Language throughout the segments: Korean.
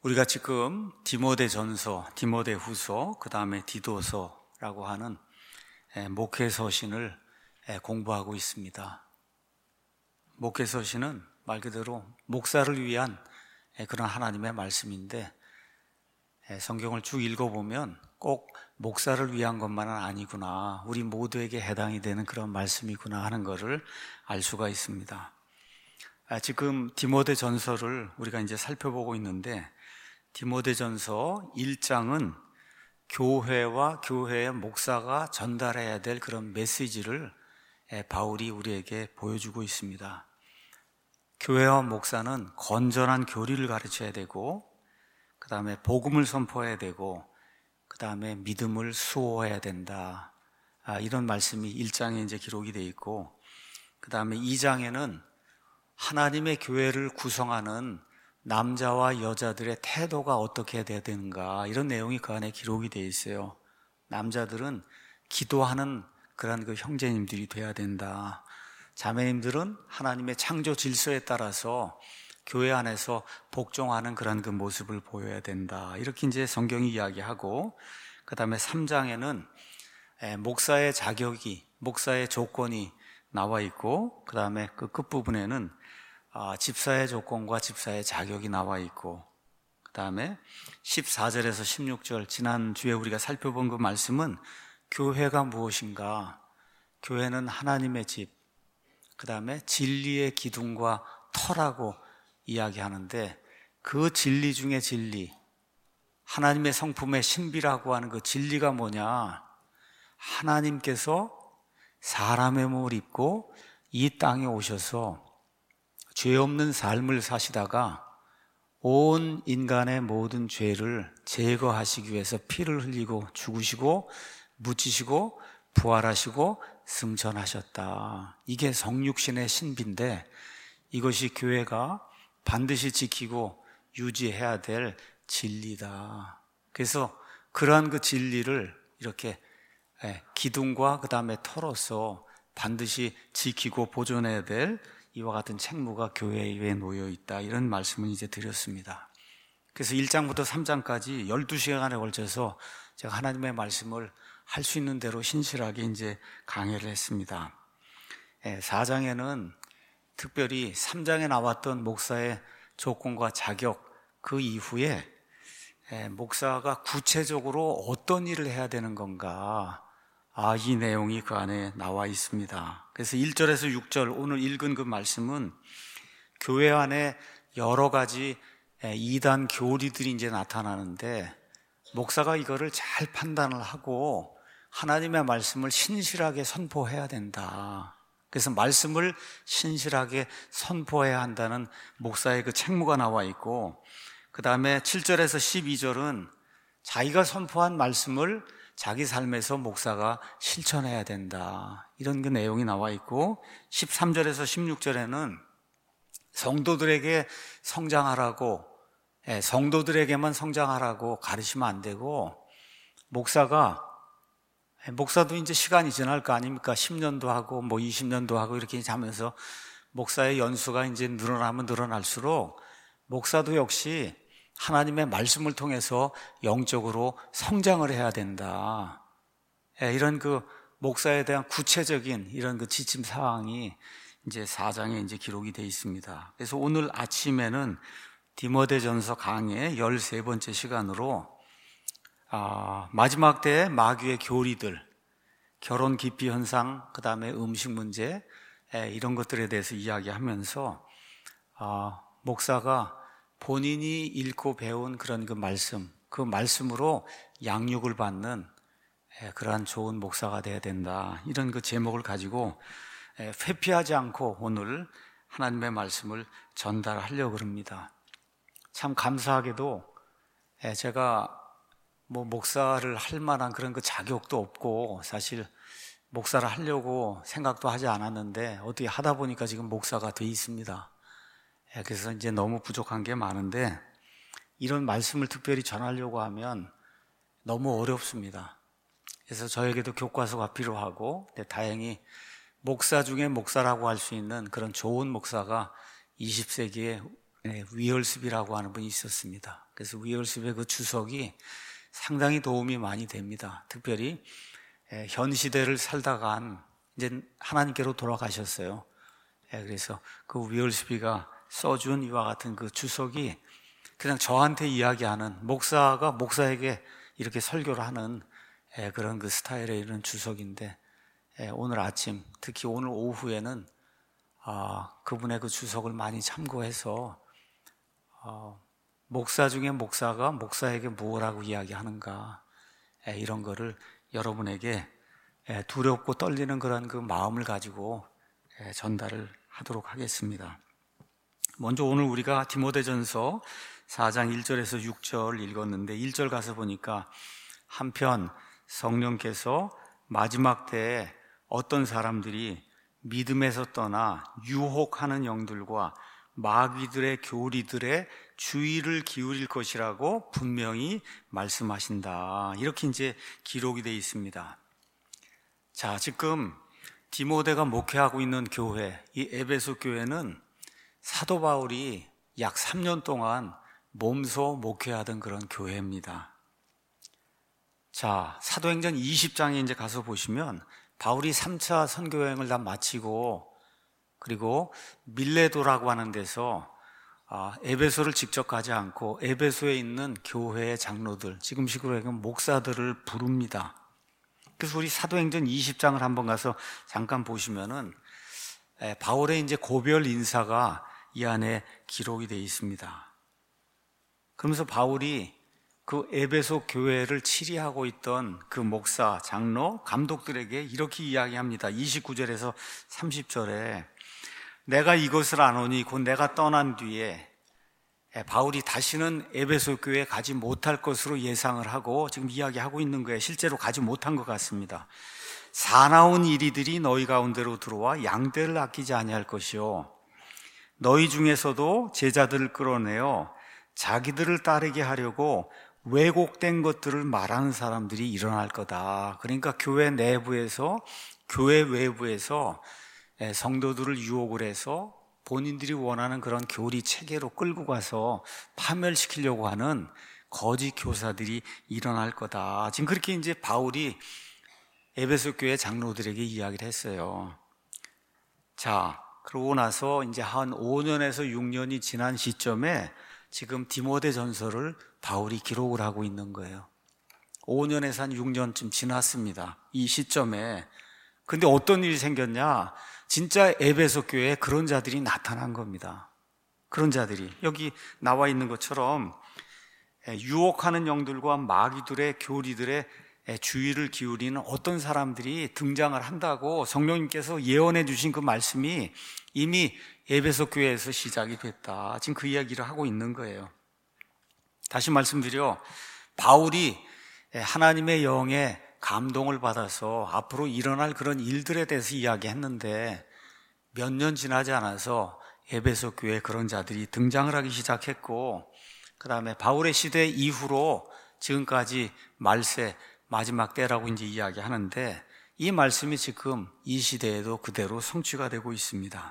우리가 지금 디모데전서, 디모데후서, 그 다음에 디도서라고 하는 목회서신을 공부하고 있습니다. 목회서신은 말 그대로 목사를 위한 그런 하나님의 말씀인데, 성경을 쭉 읽어보면 꼭 목사를 위한 것만은 아니구나, 우리 모두에게 해당이 되는 그런 말씀이구나 하는 것을 알 수가 있습니다. 지금 디모데전서를 우리가 이제 살펴보고 있는데, 디모데전서 1장은 교회와 교회의 목사가 전달해야 될 그런 메시지를 바울이 우리에게 보여주고 있습니다. 교회와 목사는 건전한 교리를 가르쳐야 되고, 그 다음에 복음을 선포해야 되고, 그 다음에 믿음을 수호해야 된다. 이런 말씀이 1장에 이제 기록이 되어 있고, 그 다음에 2장에는 하나님의 교회를 구성하는 남자와 여자들의 태도가 어떻게 돼야 되는가, 이런 내용이 그 안에 기록이 되어 있어요. 남자들은 기도하는 그런 그 형제님들이 돼야 된다. 자매님들은 하나님의 창조 질서에 따라서 교회 안에서 복종하는 그런 그 모습을 보여야 된다. 이렇게 이제 성경이 이야기하고, 그 다음에 3장에는 목사의 자격이, 목사의 조건이 나와 있고, 그 다음에 그 끝부분에는 집사의 조건과 집사의 자격이 나와 있고, 그 다음에 14절에서 16절, 지난주에 우리가 살펴본 그 말씀은 교회가 무엇인가, 교회는 하나님의 집, 그 다음에 진리의 기둥과 터라고 이야기하는데, 그 진리 중에 진리, 하나님의 성품의 신비라고 하는 그 진리가 뭐냐, 하나님께서 사람의 몸을 입고 이 땅에 오셔서 죄 없는 삶을 사시다가 온 인간의 모든 죄를 제거하시기 위해서 피를 흘리고 죽으시고 묻히시고 부활하시고 승천하셨다. 이게 성육신의 신비인데, 이것이 교회가 반드시 지키고 유지해야 될 진리다. 그래서 그러한 그 진리를 이렇게 기둥과 그 다음에 터로서 반드시 지키고 보존해야 될 이와 같은 책무가 교회에 놓여 있다. 이런 말씀을 이제 드렸습니다. 그래서 1장부터 3장까지 12시간에 걸쳐서 제가 하나님의 말씀을 할 수 있는 대로 신실하게 이제 강해를 했습니다. 4장에는 특별히 3장에 나왔던 목사의 조건과 자격, 그 이후에 목사가 구체적으로 어떤 일을 해야 되는 건가, 이 내용이 그 안에 나와 있습니다. 그래서 1절에서 6절, 오늘 읽은 그 말씀은 교회 안에 여러 가지 이단 교리들이 이제 나타나는데, 목사가 이거를 잘 판단을 하고 하나님의 말씀을 신실하게 선포해야 된다. 그래서 말씀을 신실하게 선포해야 한다는 목사의 그 책무가 나와 있고, 그 다음에 7절에서 12절은 자기가 선포한 말씀을 자기 삶에서 목사가 실천해야 된다. 이런 그 내용이 나와 있고, 13절에서 16절에는 성도들에게 성장하라고, 성도들에게만 성장하라고 가르치면 안 되고, 목사도 이제 시간이 지날 거 아닙니까? 10년도 하고 20년도 하고 이렇게 하면서 목사의 연수가 이제 늘어나면 늘어날수록 목사도 역시 하나님의 말씀을 통해서 영적으로 성장을 해야 된다. 이런 그 목사에 대한 구체적인 이런 그 지침 사항이 이제 4장에 이제 기록이 되어 있습니다. 그래서 오늘 아침에는 디모데전서 강의 13번째 시간으로 마지막 때의 마귀의 교리들, 결혼 기피 현상, 그 다음에 음식 문제, 이런 것들에 대해서 이야기하면서 목사가 본인이 읽고 배운 그런 그 말씀, 그 말씀으로 양육을 받는 그러한 좋은 목사가 돼야 된다. 이런 그 제목을 가지고 회피하지 않고 오늘 하나님의 말씀을 전달하려고 합니다. 참 감사하게도 제가 목사를 할 만한 그런 그 자격도 없고, 사실 목사를 하려고 생각도 하지 않았는데 어떻게 하다 보니까 지금 목사가 돼 있습니다. 그래서 이제 너무 부족한 게 많은데, 이런 말씀을 특별히 전하려고 하면 너무 어렵습니다. 그래서 저에게도 교과서가 필요하고, 다행히 목사 중에 목사라고 할 수 있는 그런 좋은 목사가 20세기에 위얼습이라고 하는 분이 있었습니다. 그래서 위얼습의 그 주석이 상당히 도움이 많이 됩니다. 특별히 현 시대를 살다간 이제 하나님께로 돌아가셨어요. 그래서 그 위얼스비가 써준 이와 같은 그 주석이 그냥 저한테 이야기하는, 목사가 목사에게 이렇게 설교를 하는 그런 그 스타일의 이런 주석인데, 오늘 아침, 특히 오늘 오후에는 그분의 그 주석을 많이 참고해서 목사 중에 목사가 목사에게 뭐라고 이야기하는가, 이런 거를 여러분에게 두렵고 떨리는 그런 그 마음을 가지고 전달을 하도록 하겠습니다. 먼저 오늘 우리가 디모데전서 4장 1절에서 6절 읽었는데, 1절 가서 보니까 한편 성령께서 마지막 때에 어떤 사람들이 믿음에서 떠나 유혹하는 영들과 마귀들의 교리들의 주의를 기울일 것이라고 분명히 말씀하신다. 이렇게 이제 기록이 되어 있습니다. 자, 지금 디모데가 목회하고 있는 교회, 이 에베소 교회는 사도 바울이 약 3년 동안 몸소 목회하던 그런 교회입니다. 자, 사도행전 20장에 이제 가서 보시면 바울이 3차 선교여행을 다 마치고, 그리고 밀레도라고 하는 데서 에베소를 직접 가지 않고 에베소에 있는 교회의 장로들, 지금식으로 얘기하면 목사들을 부릅니다. 그래서 우리 사도행전 20장을 한번 가서 잠깐 보시면은 바울의 이제 고별 인사가 이 안에 기록이 되어 있습니다. 그러면서 바울이 그 에베소 교회를 치리하고 있던 그 목사, 장로, 감독들에게 이렇게 이야기합니다. 29절에서 30절에 내가 이것을 아노니 곧 내가 떠난 뒤에, 바울이 다시는 에베소 교회에 가지 못할 것으로 예상을 하고 지금 이야기하고 있는 거예요. 실제로 가지 못한 것 같습니다. 사나운 이리들이 너희 가운데로 들어와 양떼를 아끼지 아니할 것이요, 너희 중에서도 제자들을 끌어내어 자기들을 따르게 하려고 왜곡된 것들을 말하는 사람들이 일어날 거다. 그러니까 교회 내부에서, 교회 외부에서 성도들을 유혹을 해서 본인들이 원하는 그런 교리 체계로 끌고 가서 파멸시키려고 하는 거짓 교사들이 일어날 거다. 지금 그렇게 이제 바울이 에베소 교회 장로들에게 이야기를 했어요. 자, 그러고 나서 이제 한 5년에서 6년이 지난 시점에 지금 디모데 전서를 바울이 기록을 하고 있는 거예요. 5년에서 한 6년쯤 지났습니다. 이 시점에. 근데 어떤 일이 생겼냐? 진짜 에베소 교회에 그런 자들이 나타난 겁니다. 그런 자들이 여기 나와 있는 것처럼 유혹하는 영들과 마귀들의 교리들의 주의를 기울이는 어떤 사람들이 등장을 한다고 성령님께서 예언해 주신 그 말씀이 이미 에베소 교회에서 시작이 됐다. 지금 그 이야기를 하고 있는 거예요. 다시 말씀드려, 바울이 하나님의 영에 감동을 받아서 앞으로 일어날 그런 일들에 대해서 이야기했는데 몇 년 지나지 않아서 에베소 교회에 그런 자들이 등장을 하기 시작했고, 그 다음에 바울의 시대 이후로 지금까지 말세 마지막 때라고 이제 이야기하는데, 이 말씀이 지금 이 시대에도 그대로 성취가 되고 있습니다.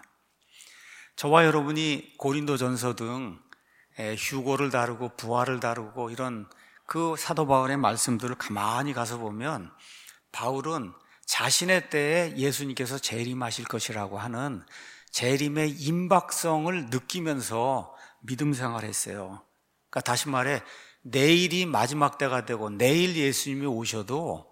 저와 여러분이 고린도전서 등 휴거를 다루고 부활을 다루고 이런 그 사도 바울의 말씀들을 가만히 가서 보면, 바울은 자신의 때에 예수님께서 재림하실 것이라고 하는 재림의 임박성을 느끼면서 믿음 생활을 했어요. 그러니까 다시 말해, 내일이 마지막 때가 되고 내일 예수님이 오셔도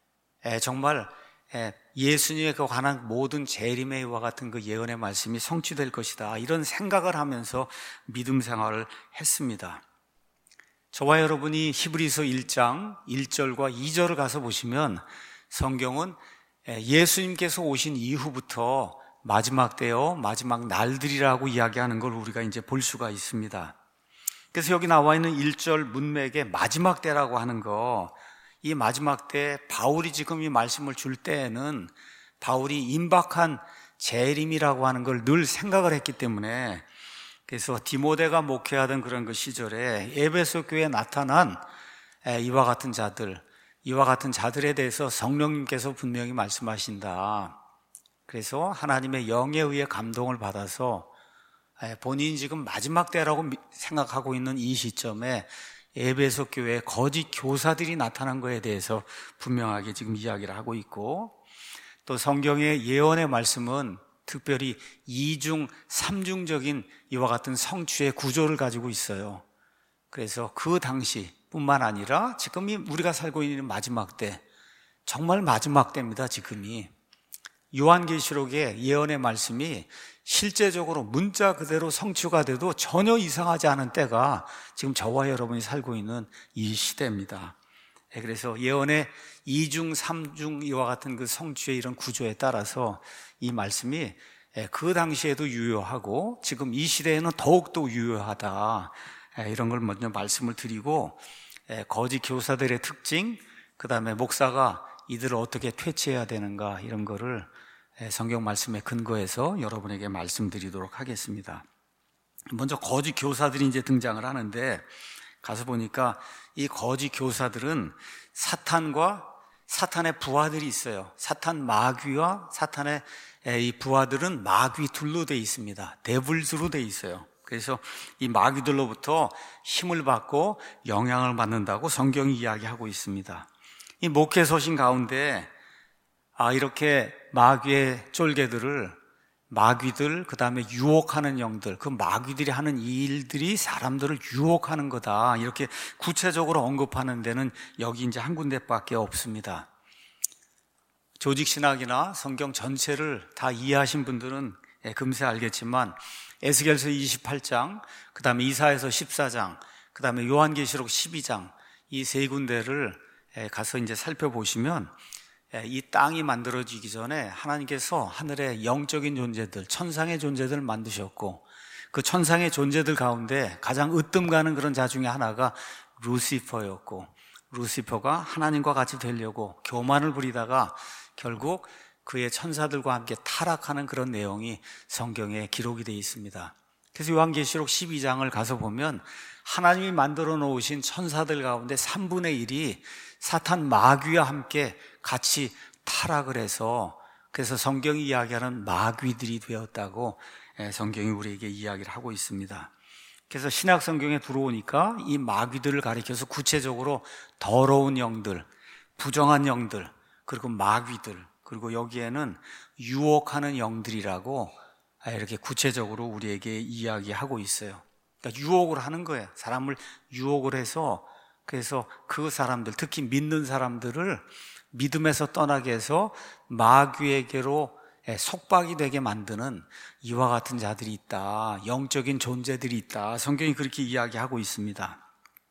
정말 예수님에 관한 모든 재림의 이와 같은 그 예언의 말씀이 성취될 것이다, 이런 생각을 하면서 믿음 생활을 했습니다. 저와 여러분이 히브리서 1장 1절과 2절을 가서 보시면 성경은 예수님께서 오신 이후부터 마지막 때요, 마지막 날들이라고 이야기하는 걸 우리가 이제 볼 수가 있습니다. 그래서 여기 나와 있는 1절 문맥에 마지막 때라고 하는 거, 이 마지막 때 바울이 지금 이 말씀을 줄 때에는 바울이 임박한 재림이라고 하는 걸 늘 생각을 했기 때문에, 그래서 디모데가 목회하던 그런 그 시절에 에베소 교회에 나타난 이와 같은 자들, 이와 같은 자들에 대해서 성령님께서 분명히 말씀하신다. 그래서 하나님의 영에 의해 감동을 받아서 본인이 지금 마지막 때라고 생각하고 있는 이 시점에 에베소 교회에 거짓 교사들이 나타난 거에 대해서 분명하게 지금 이야기를 하고 있고, 또 성경의 예언의 말씀은 특별히 이중, 삼중적인 이와 같은 성취의 구조를 가지고 있어요. 그래서 그 당시뿐만 아니라 지금이 우리가 살고 있는 마지막 때, 정말 마지막 때입니다. 지금이 요한계시록의 예언의 말씀이 실제적으로 문자 그대로 성취가 돼도 전혀 이상하지 않은 때가 지금 저와 여러분이 살고 있는 이 시대입니다. 그래서 예언의 이중, 삼중 이와 같은 그 성취의 이런 구조에 따라서 이 말씀이 그 당시에도 유효하고 지금 이 시대에는 더욱더 유효하다, 이런 걸 먼저 말씀을 드리고, 거짓 교사들의 특징, 그 다음에 목사가 이들을 어떻게 퇴치해야 되는가, 이런 거를 성경 말씀에 근거해서 여러분에게 말씀드리도록 하겠습니다. 먼저 거짓 교사들이 이제 등장을 하는데, 가서 보니까 이 거짓 교사들은 사탄과 사탄의 부하들이 있어요. 사탄 마귀와 사탄의 이 부하들은 마귀 둘로 되어 있습니다. 데블즈로 되어 있어요. 그래서 이 마귀들로부터 힘을 받고 영향을 받는다고 성경이 이야기하고 있습니다. 이 목회 서신 가운데 이렇게 마귀의 쫄개들을, 마귀들, 그 다음에 유혹하는 영들, 그 마귀들이 하는 일들이 사람들을 유혹하는 거다, 이렇게 구체적으로 언급하는 데는 여기 이제 한 군데밖에 없습니다. 조직신학이나 성경 전체를 다 이해하신 분들은 금세 알겠지만 에스겔서 28장, 그 다음에 이사야서 14장, 그 다음에 요한계시록 12장, 이 세 군데를 가서 이제 살펴보시면 이 땅이 만들어지기 전에 하나님께서 하늘의 영적인 존재들, 천상의 존재들을 만드셨고, 그 천상의 존재들 가운데 가장 으뜸 가는 그런 자 중에 하나가 루시퍼였고, 루시퍼가 하나님과 같이 되려고 교만을 부리다가 결국 그의 천사들과 함께 타락하는 그런 내용이 성경에 기록이 되어 있습니다. 그래서 요한계시록 12장을 가서 보면 하나님이 만들어 놓으신 천사들 가운데 3분의 1이 사탄 마귀와 함께 같이 타락을 해서, 그래서 성경이 이야기하는 마귀들이 되었다고 성경이 우리에게 이야기를 하고 있습니다. 그래서 신약 성경에 들어오니까 이 마귀들을 가리켜서 구체적으로 더러운 영들, 부정한 영들, 그리고 마귀들, 그리고 여기에는 유혹하는 영들이라고 이렇게 구체적으로 우리에게 이야기하고 있어요. 그러니까 유혹을 하는 거예요. 사람을 유혹을 해서, 그래서 그 사람들, 특히 믿는 사람들을 믿음에서 떠나게 해서 마귀에게로 속박이 되게 만드는 이와 같은 자들이 있다, 영적인 존재들이 있다, 성경이 그렇게 이야기하고 있습니다.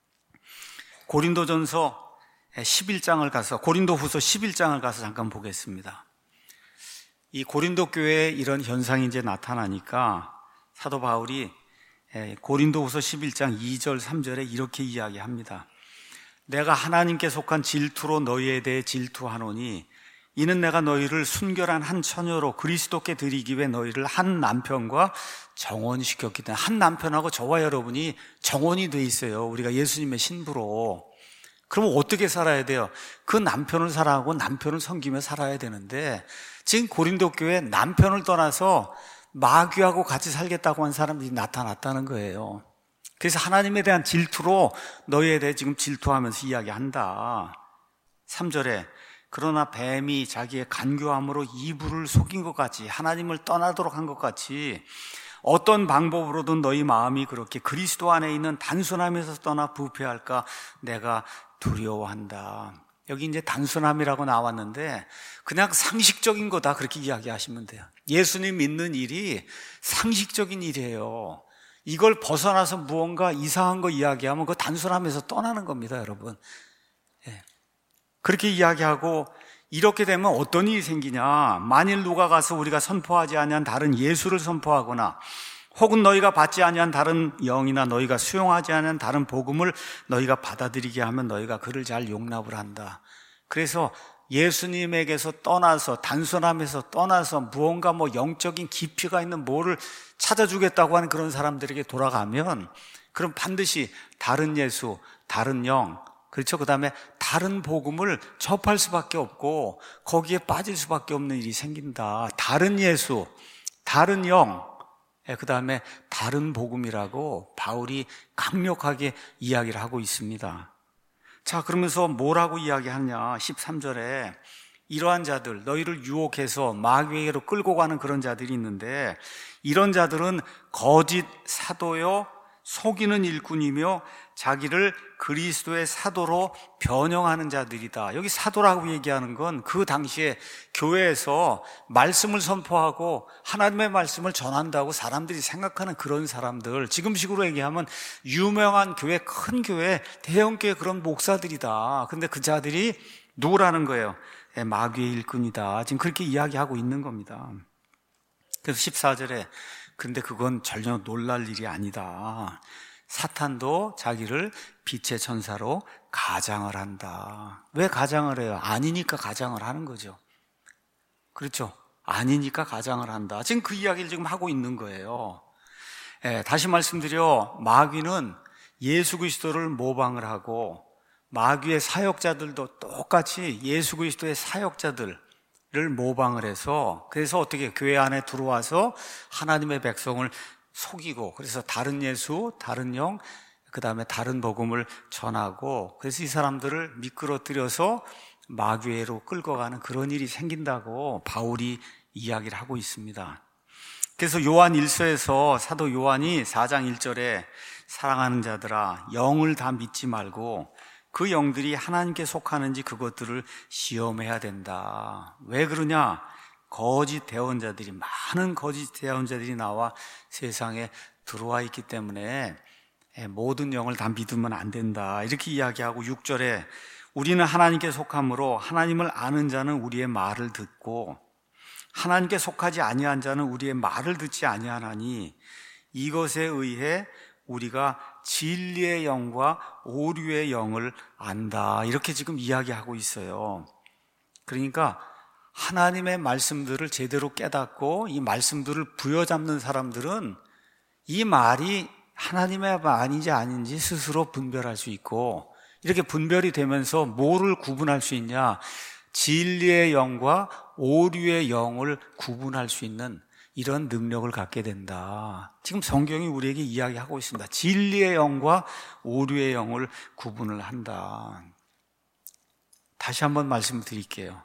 고린도전서 11장을 가서, 고린도후서 11장을 가서 잠깐 보겠습니다. 이 고린도 교회에 이런 현상이 이제 나타나니까 사도 바울이 고린도후서 11장 2절 3절에 이렇게 이야기합니다. 내가 하나님께 속한 질투로 너희에 대해 질투하노니 이는 내가 너희를 순결한 한 처녀로 그리스도께 드리기 위해 너희를 한 남편과 정혼시켰기 때문에, 한 남편하고 저와 여러분이 정혼이 돼 있어요. 우리가 예수님의 신부로. 그럼 어떻게 살아야 돼요? 그 남편을 사랑하고 남편을 섬기며 살아야 되는데, 지금 고린도 교회에 남편을 떠나서 마귀하고 같이 살겠다고 한 사람들이 나타났다는 거예요. 그래서 하나님에 대한 질투로 너희에 대해 지금 질투하면서 이야기한다. 3절에 그러나 뱀이 자기의 간교함으로 이불을 속인 것 같이, 하나님을 떠나도록 한 것 같이 어떤 방법으로든 너희 마음이 그렇게 그리스도 안에 있는 단순함에서 떠나 부패할까 내가 두려워한다. 여기 이제 단순함이라고 나왔는데 그냥 상식적인 거다, 그렇게 이야기하시면 돼요. 예수님 믿는 일이 상식적인 일이에요. 이걸 벗어나서 무언가 이상한 거 이야기하면 그 단순함에서 떠나는 겁니다, 여러분. 그렇게 이야기하고, 이렇게 되면 어떤 일이 생기냐? 만일 누가 가서 우리가 선포하지 아니한 다른 예수를 선포하거나, 혹은 너희가 받지 아니한 다른 영이나 너희가 수용하지 아니한 다른 복음을 너희가 받아들이게 하면 너희가 그를 잘 용납을 한다. 그래서 예수님에게서 떠나서, 단순함에서 떠나서 무언가 영적인 깊이가 있는 뭐를 찾아주겠다고 하는 그런 사람들에게 돌아가면, 그럼 반드시 다른 예수, 다른 영, 그렇죠? 그 다음에 다른 복음을 접할 수밖에 없고 거기에 빠질 수밖에 없는 일이 생긴다. 다른 예수, 다른 영, 그 다음에 다른 복음이라고 바울이 강력하게 이야기를 하고 있습니다. 자, 그러면서 뭐라고 이야기하냐? 13절에 이러한 자들, 너희를 유혹해서 마귀에게로 끌고 가는 그런 자들이 있는데, 이런 자들은 거짓 사도요 속이는 일꾼이며 자기를 그리스도의 사도로 변형하는 자들이다. 여기 사도라고 얘기하는 건 그 당시에 교회에서 말씀을 선포하고 하나님의 말씀을 전한다고 사람들이 생각하는 그런 사람들, 지금식으로 얘기하면 유명한 교회, 큰 교회, 대형 교회 그런 목사들이다. 근데 그 자들이 누구라는 거예요? 마귀의 일꾼이다. 지금 그렇게 이야기하고 있는 겁니다. 그래서 14절에 근데 그건 전혀 놀랄 일이 아니다. 사탄도 자기를 빛의 천사로 가장을 한다. 왜 가장을 해요? 아니니까 가장을 하는 거죠. 그렇죠? 아니니까 가장을 한다. 지금 그 이야기를 지금 하고 있는 거예요. 다시 말씀드려, 마귀는 예수 그리스도를 모방을 하고 마귀의 사역자들도 똑같이 예수 그리스도의 사역자들을 모방을 해서, 그래서 어떻게 교회 안에 들어와서 하나님의 백성을 속이고, 그래서 다른 예수, 다른 영, 그 다음에 다른 복음을 전하고, 그래서 이 사람들을 미끄러뜨려서 마귀로 끌고 가는 그런 일이 생긴다고 바울이 이야기를 하고 있습니다. 그래서 요한 1서에서 사도 요한이 4장 1절에 사랑하는 자들아, 영을 다 믿지 말고 그 영들이 하나님께 속하는지 그것들을 시험해야 된다. 왜 그러냐? 거짓 대언자들이, 많은 거짓 대언자들이 나와 세상에 들어와 있기 때문에 모든 영을 다 믿으면 안 된다. 이렇게 이야기하고 6절에 우리는 하나님께 속함으로 하나님을 아는 자는 우리의 말을 듣고 하나님께 속하지 아니한 자는 우리의 말을 듣지 아니하나니 이것에 의해 우리가 진리의 영과 오류의 영을 안다. 이렇게 지금 이야기하고 있어요. 그러니까 하나님의 말씀들을 제대로 깨닫고 이 말씀들을 부여잡는 사람들은 이 말이 하나님의 말인지 아닌지 스스로 분별할 수 있고, 이렇게 분별이 되면서 뭐를 구분할 수 있냐? 진리의 영과 오류의 영을 구분할 수 있는 이런 능력을 갖게 된다. 지금 성경이 우리에게 이야기하고 있습니다. 진리의 영과 오류의 영을 구분을 한다. 다시 한번 말씀드릴게요.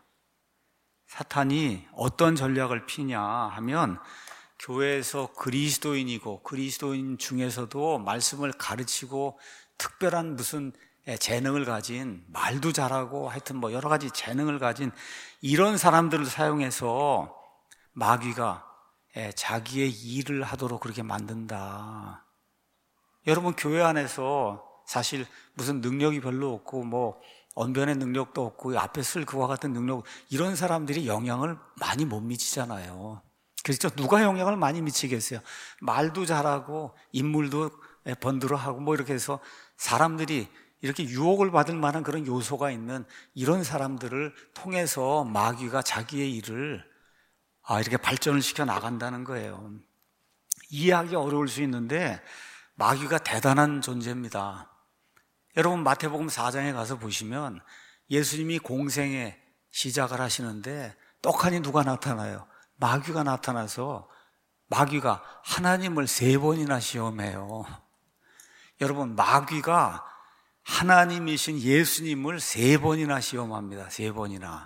사탄이 어떤 전략을 피냐 하면, 교회에서 그리스도인이고 그리스도인 중에서도 말씀을 가르치고 특별한 무슨 재능을 가진, 말도 잘하고 하여튼 뭐 여러 가지 재능을 가진 이런 사람들을 사용해서 마귀가 자기의 일을 하도록 그렇게 만든다. 여러분, 교회 안에서 사실 무슨 능력이 별로 없고 뭐 언변의 능력도 없고 앞에 쓸 그와 같은 능력, 이런 사람들이 영향을 많이 못 미치잖아요. 그렇죠? 누가 영향을 많이 미치겠어요? 말도 잘하고 인물도 번들어하고 뭐 이렇게 해서 사람들이 이렇게 유혹을 받을 만한 그런 요소가 있는 이런 사람들을 통해서 마귀가 자기의 일을 이렇게 발전을 시켜 나간다는 거예요. 이해하기 어려울 수 있는데 마귀가 대단한 존재입니다. 여러분, 마태복음 4장에 가서 보시면 예수님이 공생에 시작을 하시는데 떡하니 누가 나타나요? 마귀가 나타나서 마귀가 하나님을 3번이나 시험해요. 여러분, 마귀가 하나님이신 예수님을 3번이나 시험합니다. 3번이나.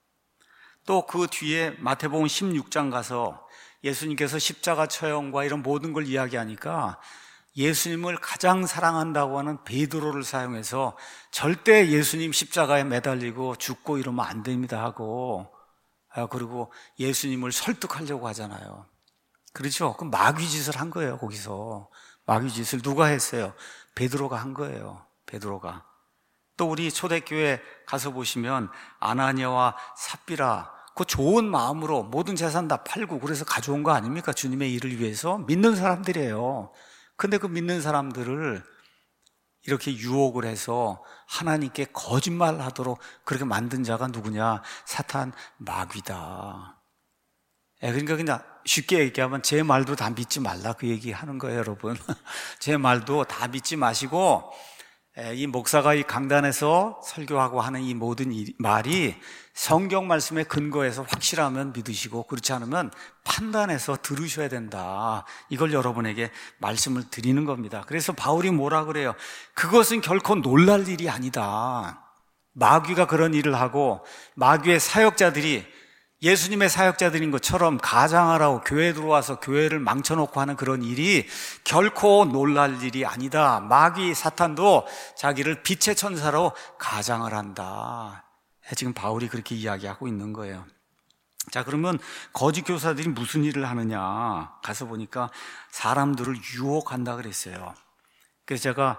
또 그 뒤에 마태복음 16장 가서 예수님께서 십자가 처형과 이런 모든 걸 이야기하니까 예수님을 가장 사랑한다고 하는 베드로를 사용해서 절대 예수님 십자가에 매달리고 죽고 이러면 안 됩니다 하고, 그리고 예수님을 설득하려고 하잖아요. 그렇죠? 그럼 마귀 짓을 한 거예요. 거기서 마귀 짓을 누가 했어요? 베드로가 한 거예요. 베드로가. 또 우리 초대교회 가서 보시면 아나니아와 삽비라, 그 좋은 마음으로 모든 재산 다 팔고 그래서 가져온 거 아닙니까? 주님의 일을 위해서 믿는 사람들이에요. 근데 그 믿는 사람들을 이렇게 유혹을 해서 하나님께 거짓말하도록 그렇게 만든 자가 누구냐? 사탄, 마귀다. 그러니까 그냥 쉽게 얘기하면 제 말도 다 믿지 말라, 그 얘기 하는 거예요, 여러분. 제 말도 다 믿지 마시고 이 목사가 이 강단에서 설교하고 하는 이 모든 말이 성경 말씀에 근거해서 확실하면 믿으시고 그렇지 않으면 판단해서 들으셔야 된다. 이걸 여러분에게 말씀을 드리는 겁니다. 그래서 바울이 뭐라 그래요? 그것은 결코 놀랄 일이 아니다. 마귀가 그런 일을 하고 마귀의 사역자들이 예수님의 사역자들인 것처럼 가장하라고 교회에 들어와서 교회를 망쳐놓고 하는 그런 일이 결코 놀랄 일이 아니다. 마귀 사탄도 자기를 빛의 천사로 가장을 한다. 지금 바울이 그렇게 이야기하고 있는 거예요. 자, 그러면 거짓 교사들이 무슨 일을 하느냐? 가서 보니까 사람들을 유혹한다 그랬어요. 그래서 제가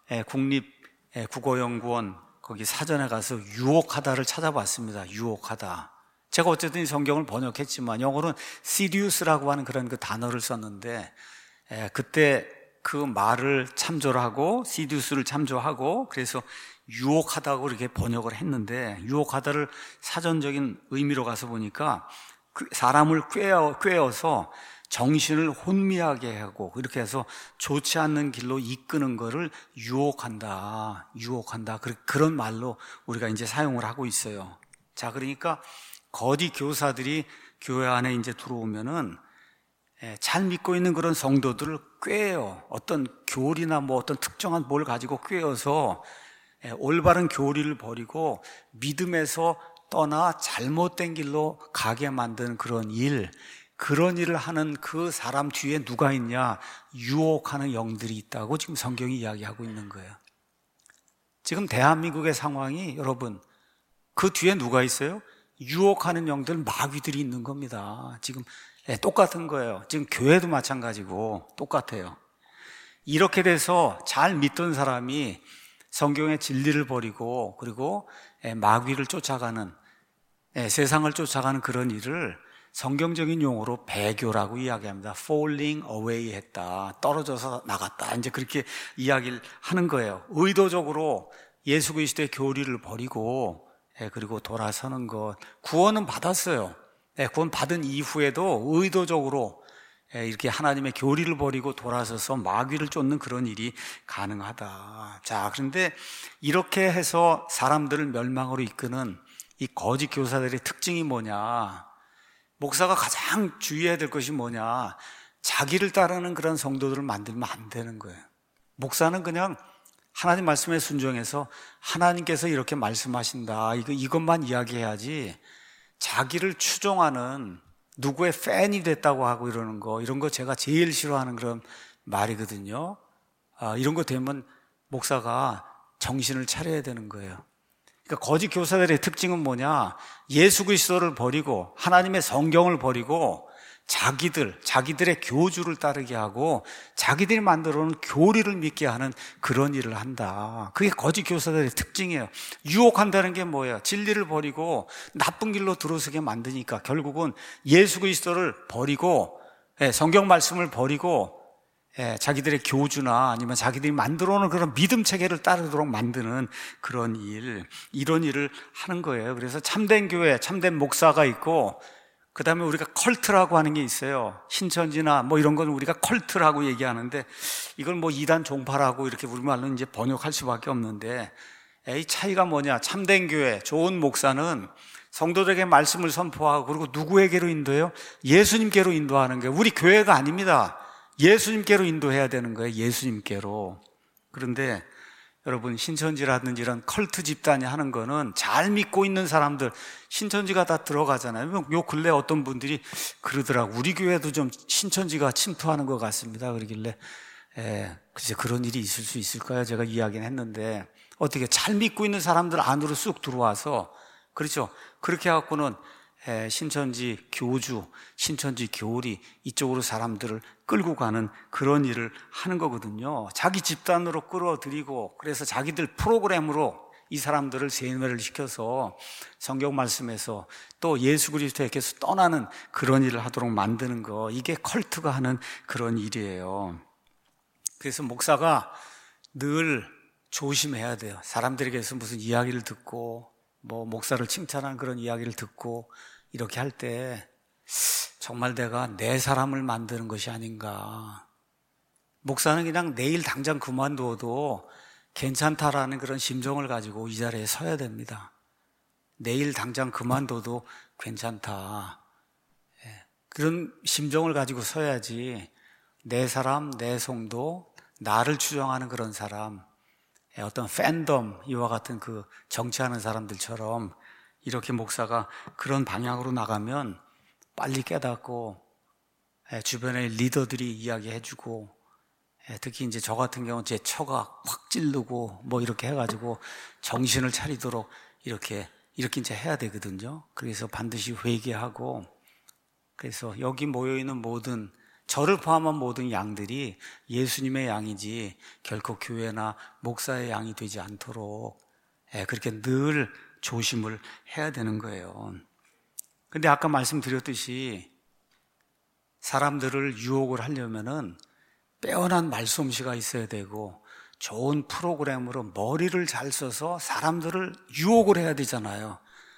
국립국어연구원 거기 사전에 가서 유혹하다를 찾아봤습니다. 유혹하다. 제가 어쨌든 성경을 번역했지만 영어로는 seduce라고 하는 그런 그 단어를 썼는데 그때 그 말을 참조를 하고 seduce를 참조하고 그래서 유혹하다고 이렇게 번역을 했는데 유혹하다를 사전적인 의미로 가서 보니까 사람을 꿰어서 정신을 혼미하게 하고 이렇게 해서 좋지 않는 길로 이끄는 거를 유혹한다. 그런 말로 우리가 이제 사용을 하고 있어요. 자, 그러니까 거짓 교사들이 교회 안에 이제 들어오면은 잘 믿고 있는 그런 성도들을 꿰어 어떤 교리나 뭐 어떤 특정한 뭘 가지고 꿰어서 올바른 교리를 버리고 믿음에서 떠나 잘못된 길로 가게 만드는 그런 일을 하는 그 사람 뒤에 누가 있냐? 유혹하는 영들이 있다고 지금 성경이 이야기하고 있는 거예요. 지금 대한민국의 상황이 여러분 그 뒤에 누가 있어요? 유혹하는 영들, 마귀들이 있는 겁니다. 지금 똑같은 거예요. 지금 교회도 마찬가지고 똑같아요. 이렇게 돼서 잘 믿던 사람이 성경의 진리를 버리고 그리고 마귀를 쫓아가는 세상을 쫓아가는 그런 일을 성경적인 용어로 배교라고 이야기합니다. falling away 했다. 떨어져서 나갔다. 이제 그렇게 이야기를 하는 거예요. 의도적으로 예수 그리스도의 교리를 버리고 그리고 돌아서는 것. 구원은 받았어요. 구원 받은 이후에도 의도적으로 이렇게 하나님의 교리를 버리고 돌아서서 마귀를 쫓는 그런 일이 가능하다. 자, 그런데 이렇게 해서 사람들을 멸망으로 이끄는 이 거짓 교사들의 특징이 뭐냐? 목사가 가장 주의해야 될 것이 뭐냐? 자기를 따르는 그런 성도들을 만들면 안 되는 거예요. 목사는 그냥 하나님 말씀에 순종해서 하나님께서 이렇게 말씀하신다. 이것만 이야기해야지 자기를 추종하는 누구의 팬이 됐다고 하고 이런 거 제가 제일 싫어하는 그런 말이거든요. 이런 거 되면 목사가 정신을 차려야 되는 거예요. 그러니까 거짓 교사들의 특징은 뭐냐? 예수 그리스도를 버리고 하나님의 성경을 버리고 자기들의 교주를 따르게 하고 자기들이 만들어 놓은 교리를 믿게 하는 그런 일을 한다. 그게 거짓 교사들의 특징이에요. 유혹한다는 게 뭐예요? 진리를 버리고 나쁜 길로 들어서게 만드니까 결국은 예수 그리스도를 버리고 성경 말씀을 버리고 자기들의 교주나 아니면 자기들이 만들어 놓은 그런 믿음 체계를 따르도록 만드는 그런 이런 일을 하는 거예요. 그래서 참된 교회, 참된 목사가 있고 그 다음에 우리가 컬트라고 하는 게 있어요. 신천지나 뭐 이런 건 우리가 컬트라고 얘기하는데 이걸 뭐 이단 종파라고 이렇게 우리말로 이제 번역할 수밖에 없는데 이 차이가 뭐냐? 참된 교회, 좋은 목사는 성도들에게 말씀을 선포하고 그리고 누구에게로 인도해요? 예수님께로 인도하는 거예요. 우리 교회가 아닙니다. 예수님께로 인도해야 되는 거예요. 예수님께로. 그런데 여러분 신천지라든지 이런 컬트 집단이 하는 거는 잘 믿고 있는 사람들 신천지가 다 들어가잖아요. 요 근래 어떤 분들이 그러더라고. 우리 교회도 좀 신천지가 침투하는 것 같습니다. 그러길래 글쎄 그런 일이 있을 수 있을까요? 제가 이야기는 했는데 어떻게 잘 믿고 있는 사람들 안으로 쑥 들어와서 그렇죠. 그렇게 해갖고는 신천지 교주, 신천지 교리 이쪽으로 사람들을 끌고 가는 그런 일을 하는 거거든요. 자기 집단으로 끌어들이고 그래서 자기들 프로그램으로 이 사람들을 세뇌를 시켜서 성경 말씀에서 또 예수 그리스도에게서 떠나는 그런 일을 하도록 만드는 거, 이게 컬트가 하는 그런 일이에요. 그래서 목사가 늘 조심해야 돼요. 사람들에게서 무슨 이야기를 듣고 뭐 목사를 칭찬하는 그런 이야기를 듣고 이렇게 할 때 정말 내가 내 사람을 만드는 것이 아닌가. 목사는 그냥 내일 당장 그만둬도 괜찮다라는 그런 심정을 가지고 이 자리에 서야 됩니다. 내일 당장 그만둬도 괜찮다. 그런 심정을 가지고 서야지 내 사람, 내 성도, 나를 추종하는 그런 사람, 어떤 팬덤, 이와 같은 그 정치하는 사람들처럼 이렇게 목사가 그런 방향으로 나가면 빨리 깨닫고 주변의 리더들이 이야기해주고 특히 이제 저 같은 경우는 제 처가 확 찌르고 뭐 이렇게 해가지고 정신을 차리도록 이렇게 이제 해야 되거든요. 그래서 반드시 회개하고 그래서 여기 모여있는 모든 저를 포함한 모든 양들이 예수님의 양이지 결코 교회나 목사의 양이 되지 않도록 그렇게 늘 조심을 해야 되는 거예요. 근데 아까 말씀드렸듯이 사람들을 유혹을 하려면은 빼어난 말솜씨가 있어야 되고 좋은 프로그램으로 머리를 잘 써서 사람들을 유혹을 해야 되잖아요.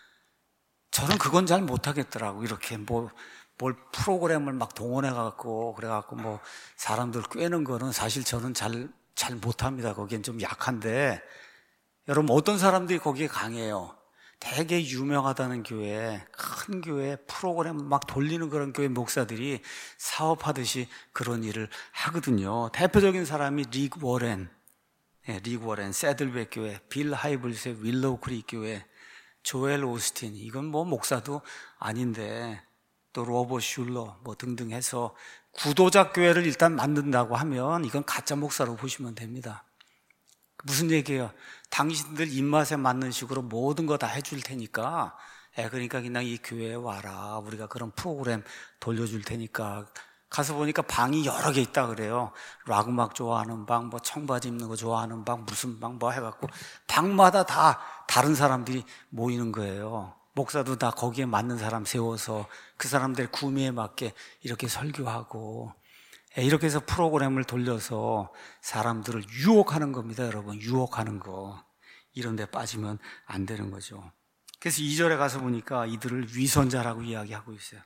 저는 그건 잘 못하겠더라고. 이렇게 뭘 프로그램을 막 동원해갖고 그래갖고 뭐 사람들 꿰는 거는 사실 저는 잘 못합니다. 거기엔 좀 약한데 여러분 어떤 사람들이 거기에 강해요. 되게 유명하다는 교회, 큰 교회 프로그램 막 돌리는 그런 교회 목사들이 사업하듯이 그런 일을 하거든요. 대표적인 사람이 릭 워렌, 새들백 교회, 빌 하이블스의 윌로우 크릭 교회, 조엘 오스틴, 이건 뭐 목사도 아닌데 또 로버 슐러 뭐 등등 해서 구도자 교회를 일단 만든다고 하면 이건 가짜 목사로 보시면 됩니다. 무슨 얘기예요? 당신들 입맛에 맞는 식으로 모든 거 다 해줄 테니까 그러니까 그냥 이 교회에 와라. 우리가 그런 프로그램 돌려줄 테니까. 가서 보니까 방이 여러 개 있다 그래요. 락 음악 좋아하는 방, 뭐 청바지 입는 거 좋아하는 방, 무슨 방 뭐 해갖고 방마다 다 다른 사람들이 모이는 거예요. 목사도 다 거기에 맞는 사람 세워서 그 사람들의 구미에 맞게 이렇게 설교하고 이렇게 해서 프로그램을 돌려서 사람들을 유혹하는 겁니다, 여러분. 유혹하는 거. 이런 데 빠지면 안 되는 거죠. 그래서 2절에 가서 보니까 이들을 위선자라고 이야기하고 있어요.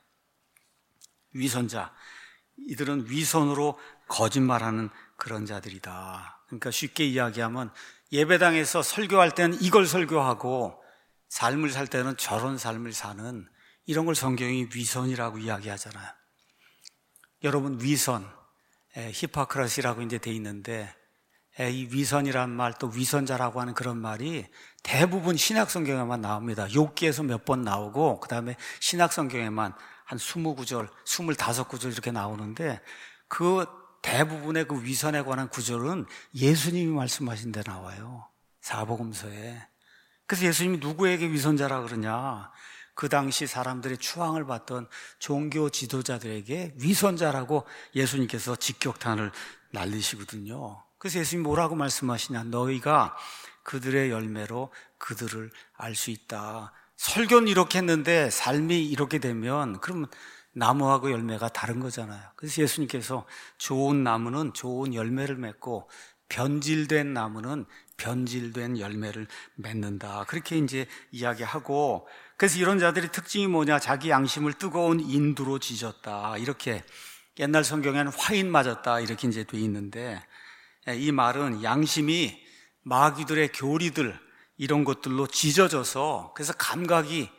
위선자. 이들은 위선으로 거짓말하는 그런 자들이다. 그러니까 쉽게 이야기하면 예배당에서 설교할 때는 이걸 설교하고 삶을 살 때는 저런 삶을 사는 이런 걸 성경이 위선이라고 이야기하잖아요. 여러분 위선, 히포크라시라고 이제 돼 있는데 이 위선이란 말 또 위선자라고 하는 그런 말이 대부분 신약 성경에만 나옵니다. 욥기에서 몇 번 나오고 그다음에 신약 성경에만 한 20구절, 25구절 이렇게 나오는데 그 대부분의 그 위선에 관한 구절은 예수님이 말씀하신 데 나와요. 사복음서에. 그래서 예수님이 누구에게 위선자라 그러냐? 그 당시 사람들의 추앙을 받던 종교 지도자들에게 위선자라고 예수님께서 직격탄을 날리시거든요. 그래서 예수님이 뭐라고 말씀하시냐? 너희가 그들의 열매로 그들을 알 수 있다. 설교는 이렇게 했는데 삶이 이렇게 되면 그러면 나무하고 열매가 다른 거잖아요. 그래서 예수님께서 좋은 나무는 좋은 열매를 맺고 변질된 나무는 변질된 열매를 맺는다. 그렇게 이제 이야기하고 그래서 이런 자들의 특징이 뭐냐? 자기 양심을 뜨거운 인두로 지졌다. 이렇게 옛날 성경에는 화인 맞았다. 이렇게 이제 돼 있는데 이 말은 양심이 마귀들의 교리들 이런 것들로 지져져서 그래서 감각이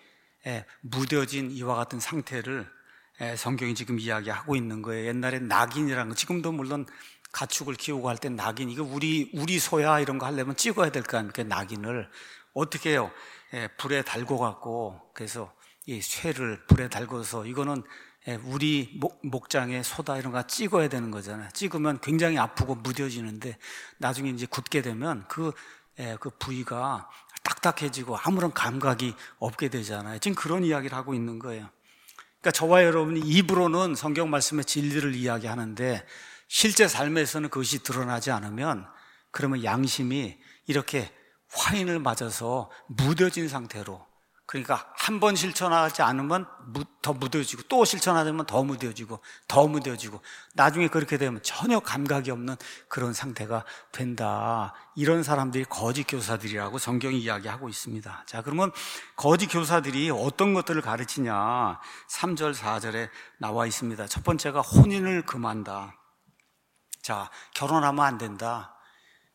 무뎌진 이와 같은 상태를 성경이 지금 이야기하고 있는 거예요. 옛날에 낙인이라는 거 지금도 물론 가축을 키우고 할 때 낙인 이거 우리 소야 이런 거 하려면 찍어야 될 거 아닙니까? 낙인을 어떻게 해요? 불에 달고 갖고 그래서 이 쇠를 불에 달고서 이거는 우리 목장의 소다 이런 거 찍어야 되는 거잖아요. 찍으면 굉장히 아프고 무뎌지는데 나중에 이제 굳게 되면 그 부위가 딱딱해지고 아무런 감각이 없게 되잖아요. 지금 그런 이야기를 하고 있는 거예요. 그러니까 저와 여러분이 입으로는 성경 말씀의 진리를 이야기하는데 실제 삶에서는 그것이 드러나지 않으면 그러면 양심이 이렇게 화인을 맞아서 무뎌진 상태로 그러니까 한 번 실천하지 않으면 더 무뎌지고 또 실천하면 더 무뎌지고 더 무뎌지고 나중에 그렇게 되면 전혀 감각이 없는 그런 상태가 된다. 이런 사람들이 거짓 교사들이라고 성경이 이야기하고 있습니다. 자, 그러면 거짓 교사들이 어떤 것들을 가르치냐? 3절, 4절에 나와 있습니다. 첫 번째가 혼인을 금한다. 자, 결혼하면 안 된다.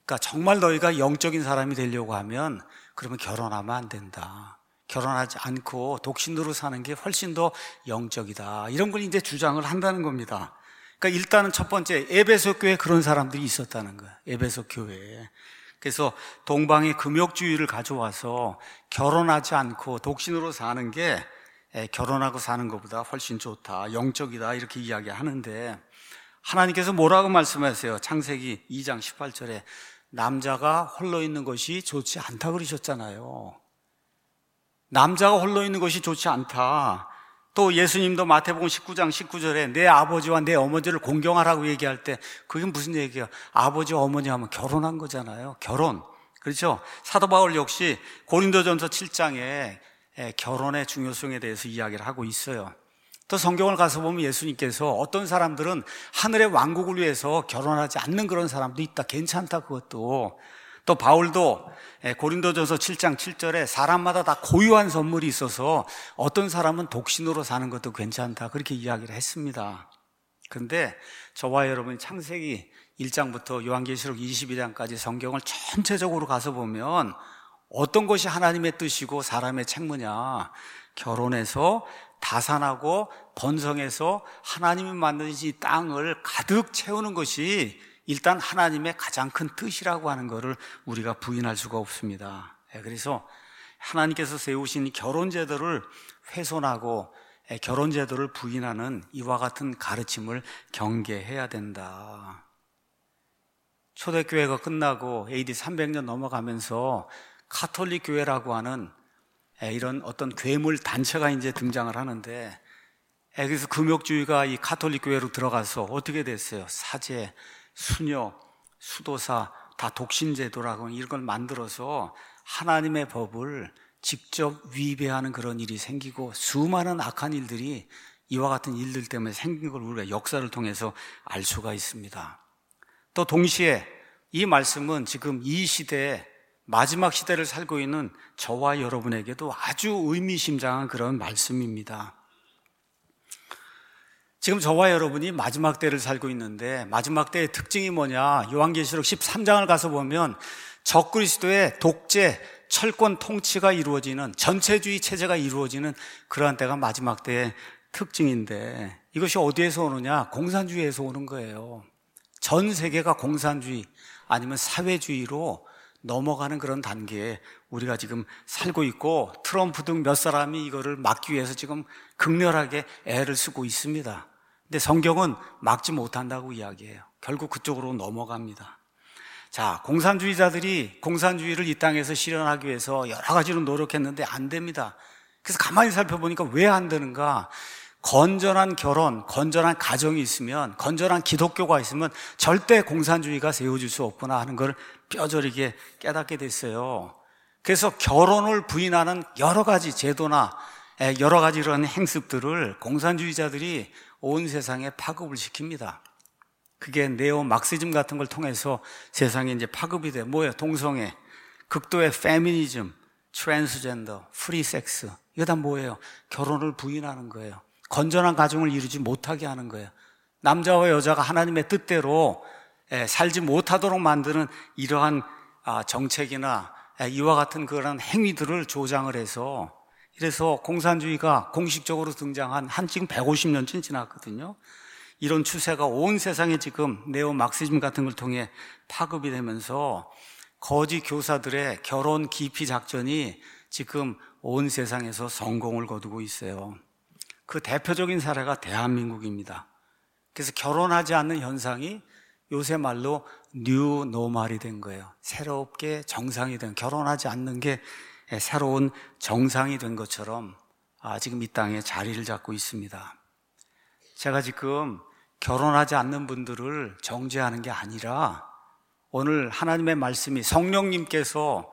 그러니까 정말 너희가 영적인 사람이 되려고 하면 그러면 결혼하면 안 된다. 결혼하지 않고 독신으로 사는 게 훨씬 더 영적이다. 이런 걸 이제 주장을 한다는 겁니다. 그러니까 일단은 첫 번째, 에베소 교회에 그런 사람들이 있었다는 거예요. 에베소 교회에. 그래서 동방의 금욕주의를 가져와서 결혼하지 않고 독신으로 사는 게 결혼하고 사는 것보다 훨씬 좋다, 영적이다, 이렇게 이야기하는데, 하나님께서 뭐라고 말씀하세요? 창세기 2장 18절에 남자가 홀로 있는 것이 좋지 않다 그러셨잖아요. 남자가 홀로 있는 것이 좋지 않다. 또 예수님도 마태복음 19장 19절에 내 아버지와 내 어머니를 공경하라고 얘기할 때 그게 무슨 얘기예요? 아버지와 어머니 하면 결혼한 거잖아요. 결혼. 그렇죠? 사도 바울 역시 고린도전서 7장에 결혼의 중요성에 대해서 이야기를 하고 있어요. 또 성경을 가서 보면 예수님께서 어떤 사람들은 하늘의 왕국을 위해서 결혼하지 않는 그런 사람도 있다. 괜찮다, 그것도. 또 바울도 고린도전서 7장 7절에 사람마다 다 고유한 선물이 있어서 어떤 사람은 독신으로 사는 것도 괜찮다, 그렇게 이야기를 했습니다. 그런데 저와 여러분이 창세기 1장부터 요한계시록 22장까지 성경을 전체적으로 가서 보면 어떤 것이 하나님의 뜻이고 사람의 책무냐? 결혼해서 다산하고 번성해서 하나님이 만드신 이 땅을 가득 채우는 것이 일단 하나님의 가장 큰 뜻이라고 하는 것을 우리가 부인할 수가 없습니다. 그래서 하나님께서 세우신 결혼 제도를 훼손하고 결혼 제도를 부인하는 이와 같은 가르침을 경계해야 된다. 초대교회가 끝나고 AD 300년 넘어가면서 가톨릭 교회라고 하는 이런 어떤 괴물 단체가 이제 등장을 하는데, 그래서 금욕주의가 이 가톨릭 교회로 들어가서 어떻게 됐어요? 사제, 수녀, 수도사 다 독신제도라고 이런 걸 만들어서 하나님의 법을 직접 위배하는 그런 일이 생기고 수많은 악한 일들이 이와 같은 일들 때문에 생긴 걸 우리가 역사를 통해서 알 수가 있습니다. 또 동시에 이 말씀은 지금 이 시대에 마지막 시대를 살고 있는 저와 여러분에게도 아주 의미심장한 그런 말씀입니다. 지금 저와 여러분이 마지막 때를 살고 있는데 마지막 때의 특징이 뭐냐? 요한계시록 13장을 가서 보면 적그리스도의 독재, 철권 통치가 이루어지는, 전체주의 체제가 이루어지는 그러한 때가 마지막 때의 특징인데, 이것이 어디에서 오느냐? 공산주의에서 오는 거예요. 전 세계가 공산주의 아니면 사회주의로 넘어가는 그런 단계에 우리가 지금 살고 있고, 트럼프 등 몇 사람이 이거를 막기 위해서 지금 극렬하게 애를 쓰고 있습니다. 근데 성경은 막지 못한다고 이야기해요. 결국 그쪽으로 넘어갑니다. 자, 공산주의자들이 공산주의를 이 땅에서 실현하기 위해서 여러 가지로 노력했는데 안 됩니다. 그래서 가만히 살펴보니까 왜 안 되는가? 건전한 결혼, 건전한 가정이 있으면, 건전한 기독교가 있으면 절대 공산주의가 세워질 수 없구나 하는 걸 뼈저리게 깨닫게 됐어요. 그래서 결혼을 부인하는 여러 가지 제도나 여러 가지 이런 행습들을 공산주의자들이 온 세상에 파급을 시킵니다. 그게 네오 막시즘 같은 걸 통해서 세상에 이제 파급이 돼. 뭐예요? 동성애, 극도의 페미니즘, 트랜스젠더, 프리섹스. 이거 다 뭐예요? 결혼을 부인하는 거예요. 건전한 가정을 이루지 못하게 하는 거예요. 남자와 여자가 하나님의 뜻대로 살지 못하도록 만드는 이러한 정책이나 이와 같은 그런 행위들을 조장을 해서, 이래서 공산주의가 공식적으로 등장한 한 지금 150년쯤 지났거든요. 이런 추세가 온 세상에 지금 네오 막시즘 같은 걸 통해 파급이 되면서 거지 교사들의 결혼 기피 작전이 지금 온 세상에서 성공을 거두고 있어요. 그 대표적인 사례가 대한민국입니다. 그래서 결혼하지 않는 현상이 요새 말로 뉴 노멀이 된 거예요. 새롭게 정상이 된, 결혼하지 않는 게 새로운 정상이 된 것처럼 지금 이 땅에 자리를 잡고 있습니다. 제가 지금 결혼하지 않는 분들을 정죄하는 게 아니라, 오늘 하나님의 말씀이 성령님께서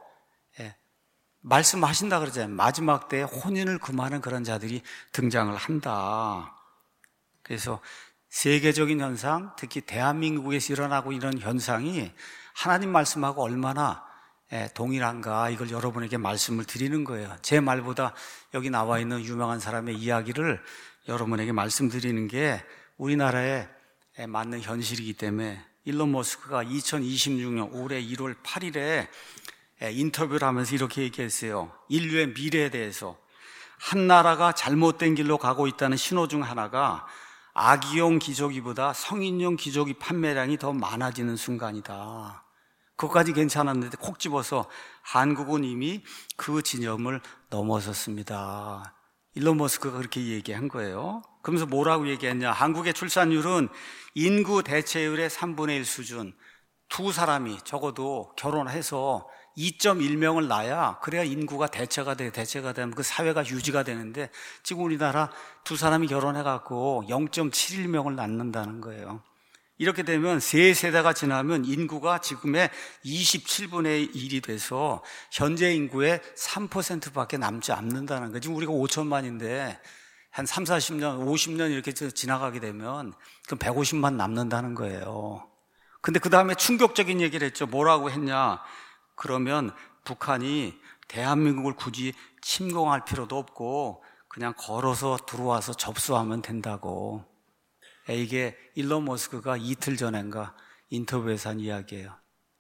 말씀하신다 그러잖아요. 마지막 때에 혼인을 금하는 그런 자들이 등장을 한다. 그래서 세계적인 현상, 특히 대한민국에서 일어나고 이런 현상이 하나님 말씀하고 얼마나 동일한가, 이걸 여러분에게 말씀을 드리는 거예요. 제 말보다 여기 나와 있는 유명한 사람의 이야기를 여러분에게 말씀드리는 게 우리나라에 맞는 현실이기 때문에 일론 머스크가 2026년 올해 1월 8일에 인터뷰를 하면서 이렇게 얘기했어요. 인류의 미래에 대해서 한 나라가 잘못된 길로 가고 있다는 신호 중 하나가 아기용 기저귀보다 성인용 기저귀 판매량이 더 많아지는 순간이다. 그것까지 괜찮았는데 콕 집어서 한국은 이미 그 지점을 넘어섰습니다. 일론 머스크가 그렇게 얘기한 거예요. 그러면서 뭐라고 얘기했냐? 한국의 출산율은 인구 대체율의 3분의 1 수준. 두 사람이 적어도 결혼해서 2.1명을 낳아야 그래야 인구가 대체가 되면 그 사회가 유지가 되는데 지금 우리나라 두 사람이 결혼해갖고 0.71명을 낳는다는 거예요. 이렇게 되면 세 세대가 지나면 인구가 지금의 27분의 1이 돼서 현재 인구의 3%밖에 남지 않는다는 거예요. 지금 우리가 5천만인데 한 3, 40년, 50년 이렇게 지나가게 되면 그럼 150만 남는다는 거예요. 근데 그 다음에 충격적인 얘기를 했죠. 뭐라고 했냐? 그러면 북한이 대한민국을 굳이 침공할 필요도 없고 그냥 걸어서 들어와서 접수하면 된다고. 이게 일론 머스크가 이틀 전인가 인터뷰에서 한 이야기예요.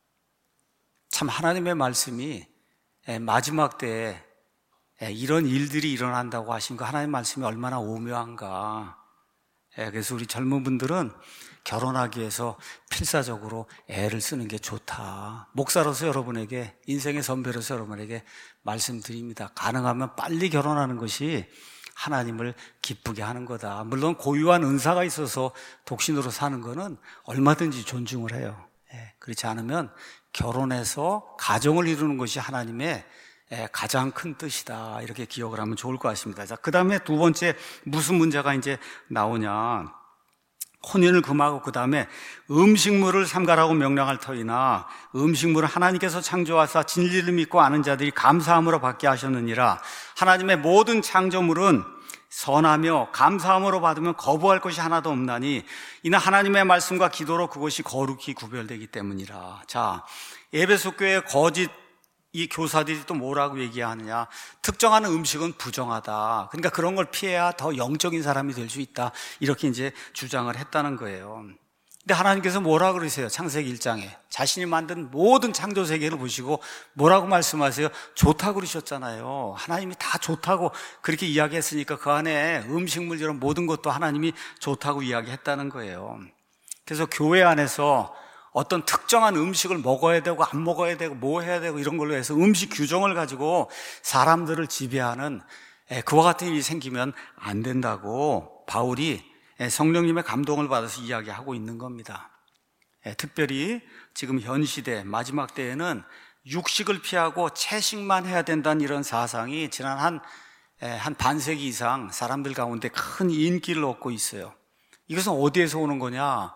참 하나님의 말씀이 마지막 때에 이런 일들이 일어난다고 하신 거 하나님의 말씀이 얼마나 오묘한가. 그래서 우리 젊은 분들은 결혼하기 위해서 필사적으로 애를 쓰는 게 좋다. 목사로서 여러분에게, 인생의 선배로서 여러분에게 말씀드립니다. 가능하면 빨리 결혼하는 것이 하나님을 기쁘게 하는 거다. 물론 고유한 은사가 있어서 독신으로 사는 거는 얼마든지 존중을 해요. 그렇지 않으면 결혼해서 가정을 이루는 것이 하나님의 가장 큰 뜻이다. 이렇게 기억을 하면 좋을 것 같습니다. 자, 그 다음에 두 번째 무슨 문제가 이제 나오냐. 혼인을 금하고 그 다음에 음식물을 삼가라고 명령할 터이나 음식물을 하나님께서 창조하사 진리를 믿고 아는 자들이 감사함으로 받게 하셨느니라. 하나님의 모든 창조물은 선하며 감사함으로 받으면 거부할 것이 하나도 없나니 이는 하나님의 말씀과 기도로 그것이 거룩히 구별되기 때문이라. 자, 에베소 교회의 거짓 이 교사들이 또 뭐라고 얘기하느냐. 특정한 음식은 부정하다. 그러니까 그런 걸 피해야 더 영적인 사람이 될 수 있다. 이렇게 이제 주장을 했다는 거예요. 근데 하나님께서 뭐라고 그러세요? 창세기 1장에 자신이 만든 모든 창조 세계를 보시고 뭐라고 말씀하세요? 좋다고 그러셨잖아요. 하나님이 다 좋다고 그렇게 이야기했으니까 그 안에 음식물 이런 모든 것도 하나님이 좋다고 이야기했다는 거예요. 그래서 교회 안에서 어떤 특정한 음식을 먹어야 되고 안 먹어야 되고 뭐 해야 되고 이런 걸로 해서 음식 규정을 가지고 사람들을 지배하는 그와 같은 일이 생기면 안 된다고 바울이 성령님의 감동을 받아서 이야기하고 있는 겁니다. 특별히 지금 현 시대 마지막 때에는 육식을 피하고 채식만 해야 된다는 이런 사상이 지난 한 반세기 이상 사람들 가운데 큰 인기를 얻고 있어요. 이것은 어디에서 오는 거냐?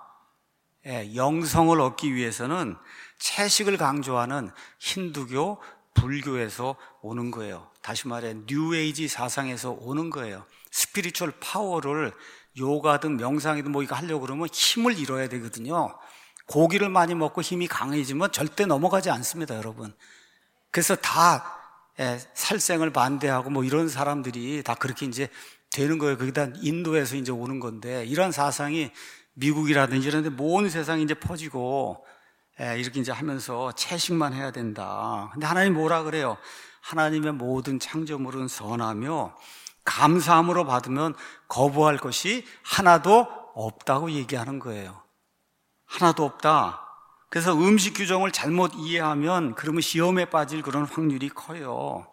영성을 얻기 위해서는 채식을 강조하는 힌두교, 불교에서 오는 거예요. 다시 말해 뉴에이지 사상에서 오는 거예요. 스피리추얼 파워를 요가든 명상이든 뭐 이거 하려고 그러면 힘을 잃어야 되거든요. 고기를 많이 먹고 힘이 강해지면 절대 넘어가지 않습니다, 여러분. 그래서 다 살생을 반대하고 뭐 이런 사람들이 다 그렇게 이제 되는 거예요. 거기다 인도에서 이제 오는 건데 이런 사상이 미국이라든지 이런 데 모든 세상에 이제 퍼지고 이렇게 이제 하면서 채식만 해야 된다. 근데 하나님 뭐라 그래요? 하나님의 모든 창조물은 선하며 감사함으로 받으면 거부할 것이 하나도 없다고 얘기하는 거예요. 하나도 없다. 그래서 음식 규정을 잘못 이해하면 그러면 시험에 빠질 그런 확률이 커요.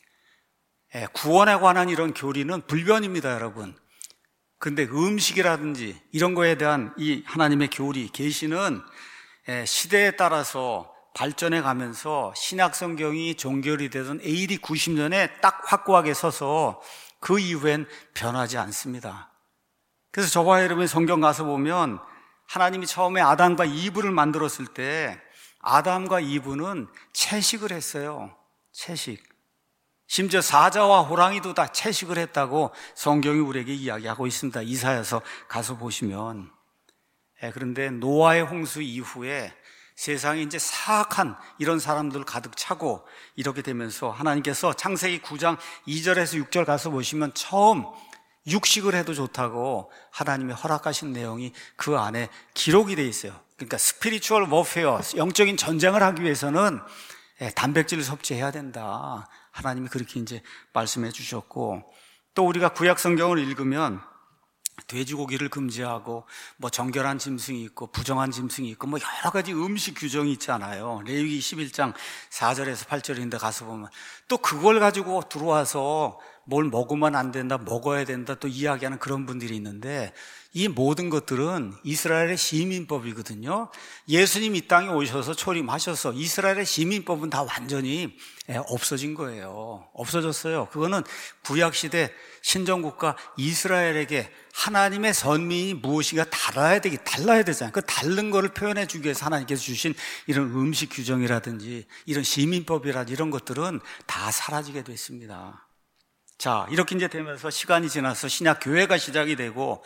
구원에 관한 이런 교리는 불변입니다, 여러분. 근데 음식이라든지 이런 거에 대한 이 하나님의 교리, 계시는 시대에 따라서 발전해 가면서 신약 성경이 종결이 되던 AD 90년에 딱 확고하게 서서 그 이후엔 변하지 않습니다. 그래서 저와 여러분이 성경 가서 보면 하나님이 처음에 아담과 이브를 만들었을 때 아담과 이브는 채식을 했어요. 채식. 심지어 사자와 호랑이도 다 채식을 했다고 성경이 우리에게 이야기하고 있습니다. 이사야서 가서 보시면. 그런데 노아의 홍수 이후에 세상에 이제 사악한 이런 사람들 가득 차고 이렇게 되면서 하나님께서 창세기 9장 2절에서 6절 가서 보시면 처음 육식을 해도 좋다고 하나님이 허락하신 내용이 그 안에 기록이 돼 있어요. 그러니까 스피리추얼 워페어, 영적인 전쟁을 하기 위해서는 단백질을 섭취해야 된다. 하나님이 그렇게 이제 말씀해 주셨고, 또 우리가 구약 성경을 읽으면 돼지고기를 금지하고 뭐 정결한 짐승이 있고 부정한 짐승이 있고 뭐 여러 가지 음식 규정이 있잖아요. 레위기 11장 4절에서 8절인데 가서 보면 또 그걸 가지고 들어와서 뭘 먹으면 안 된다, 먹어야 된다 또 이야기하는 그런 분들이 있는데, 이 모든 것들은 이스라엘의 시민법이거든요. 예수님 이 땅에 오셔서 초림하셔서 이스라엘의 시민법은 다 완전히 없어진 거예요. 없어졌어요. 그거는 구약시대 신정국가 이스라엘에게 하나님의 선민이 무엇인가 달라야 되잖아요. 그 다른 거를 표현해 주기 위해서 하나님께서 주신 이런 음식 규정이라든지 이런 시민법이라든지 이런 것들은 다 사라지게 됐습니다. 자, 이렇게 이제 되면서 시간이 지나서 신약 교회가 시작이 되고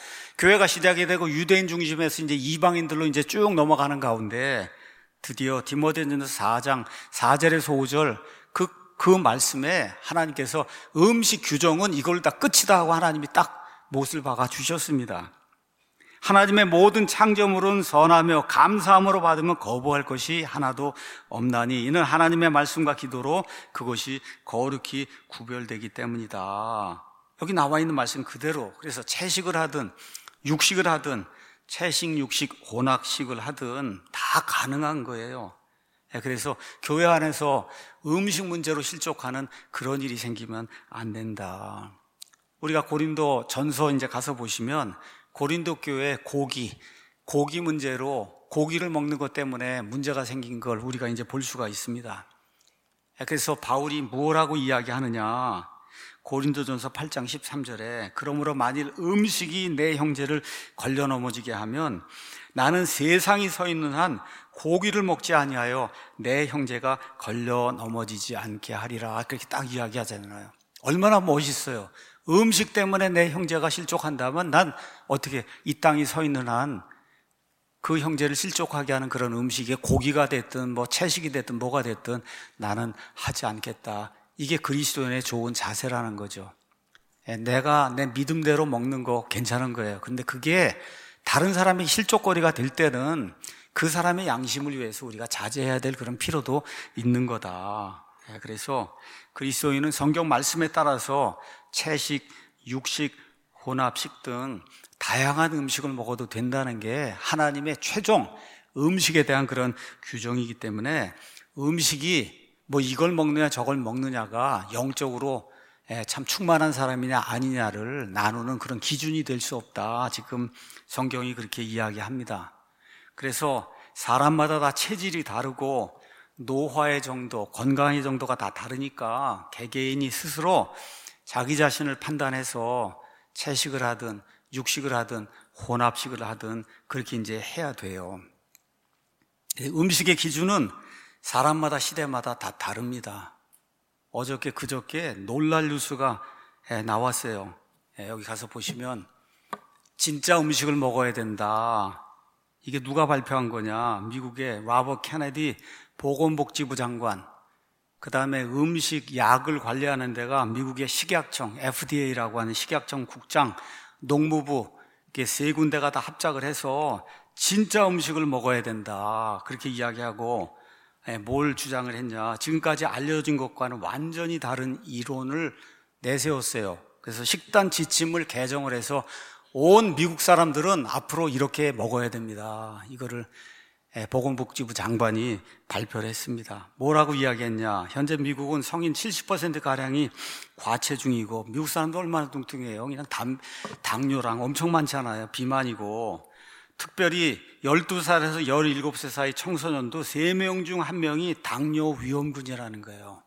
유대인 중심에서 이제 이방인들로 이제 쭉 넘어가는 가운데 드디어 디모데전서 4장 4절에서 5절 그 말씀에 하나님께서 음식 규정은 이걸 다 끝이다 하고 하나님이 딱 못을 박아 주셨습니다. 하나님의 모든 창조물은 선하며 감사함으로 받으면 거부할 것이 하나도 없나니 이는 하나님의 말씀과 기도로 그것이 거룩히 구별되기 때문이다. 여기 나와 있는 말씀 그대로, 그래서 채식을 하든 육식을 하든 채식, 육식, 혼합식을 하든 다 가능한 거예요. 그래서 교회 안에서 음식 문제로 실족하는 그런 일이 생기면 안 된다. 우리가 고린도 전서 이제 가서 보시면 고린도 교회 고기 문제로 고기를 먹는 것 때문에 문제가 생긴 걸 우리가 이제 볼 수가 있습니다. 그래서 바울이 뭐라고 이야기하느냐? 고린도전서 8장 13절에 그러므로 만일 음식이 내 형제를 걸려 넘어지게 하면 나는 세상이 서 있는 한 고기를 먹지 아니하여 내 형제가 걸려 넘어지지 않게 하리라. 그렇게 딱 이야기하잖아요. 얼마나 멋있어요. 음식 때문에 내 형제가 실족한다면 난 어떻게 이 땅이 서 있는 한 그 형제를 실족하게 하는 그런 음식에 고기가 됐든 뭐 채식이 됐든 뭐가 됐든 나는 하지 않겠다. 이게 그리스도인의 좋은 자세라는 거죠. 내가 내 믿음대로 먹는 거 괜찮은 거예요. 근데 그게 다른 사람의 실족거리가 될 때는 그 사람의 양심을 위해서 우리가 자제해야 될 그런 필요도 있는 거다. 그래서 그리스도인은 성경 말씀에 따라서 채식, 육식, 혼합식 등 다양한 음식을 먹어도 된다는 게 하나님의 최종 음식에 대한 그런 규정이기 때문에 음식이 뭐 이걸 먹느냐 저걸 먹느냐가 영적으로 참 충만한 사람이냐 아니냐를 나누는 그런 기준이 될 수 없다. 지금 성경이 그렇게 이야기합니다. 그래서 사람마다 다 체질이 다르고 노화의 정도, 건강의 정도가 다 다르니까 개개인이 스스로 자기 자신을 판단해서 채식을 하든 육식을 하든 혼합식을 하든 그렇게 이제 해야 돼요. 음식의 기준은 사람마다 시대마다 다 다릅니다. 어저께 그저께 놀랄 뉴스가 나왔어요. 여기 가서 보시면 진짜 음식을 먹어야 된다. 이게 누가 발표한 거냐? 미국의 로버트 케네디 보건복지부 장관, 그 다음에 음식, 약을 관리하는 데가 미국의 식약청, FDA라고 하는 식약청 국장, 농무부, 이렇게 세 군데가 다 합작을 해서 진짜 음식을 먹어야 된다. 그렇게 이야기하고 뭘 주장을 했냐. 지금까지 알려진 것과는 완전히 다른 이론을 내세웠어요. 그래서 식단 지침을 개정을 해서 온 미국 사람들은 앞으로 이렇게 먹어야 됩니다. 이거를 보건복지부 장관이 발표를 했습니다. 뭐라고 이야기했냐. 현재 미국은 성인 70%가량이 과체중이고 미국 사람도 얼마나 뚱뚱해요. 그냥 당뇨랑 엄청 많잖아요. 비만이고 특별히 12살에서 17세 사이 청소년도 3명 중 1명이 당뇨 위험군이라는 거예요.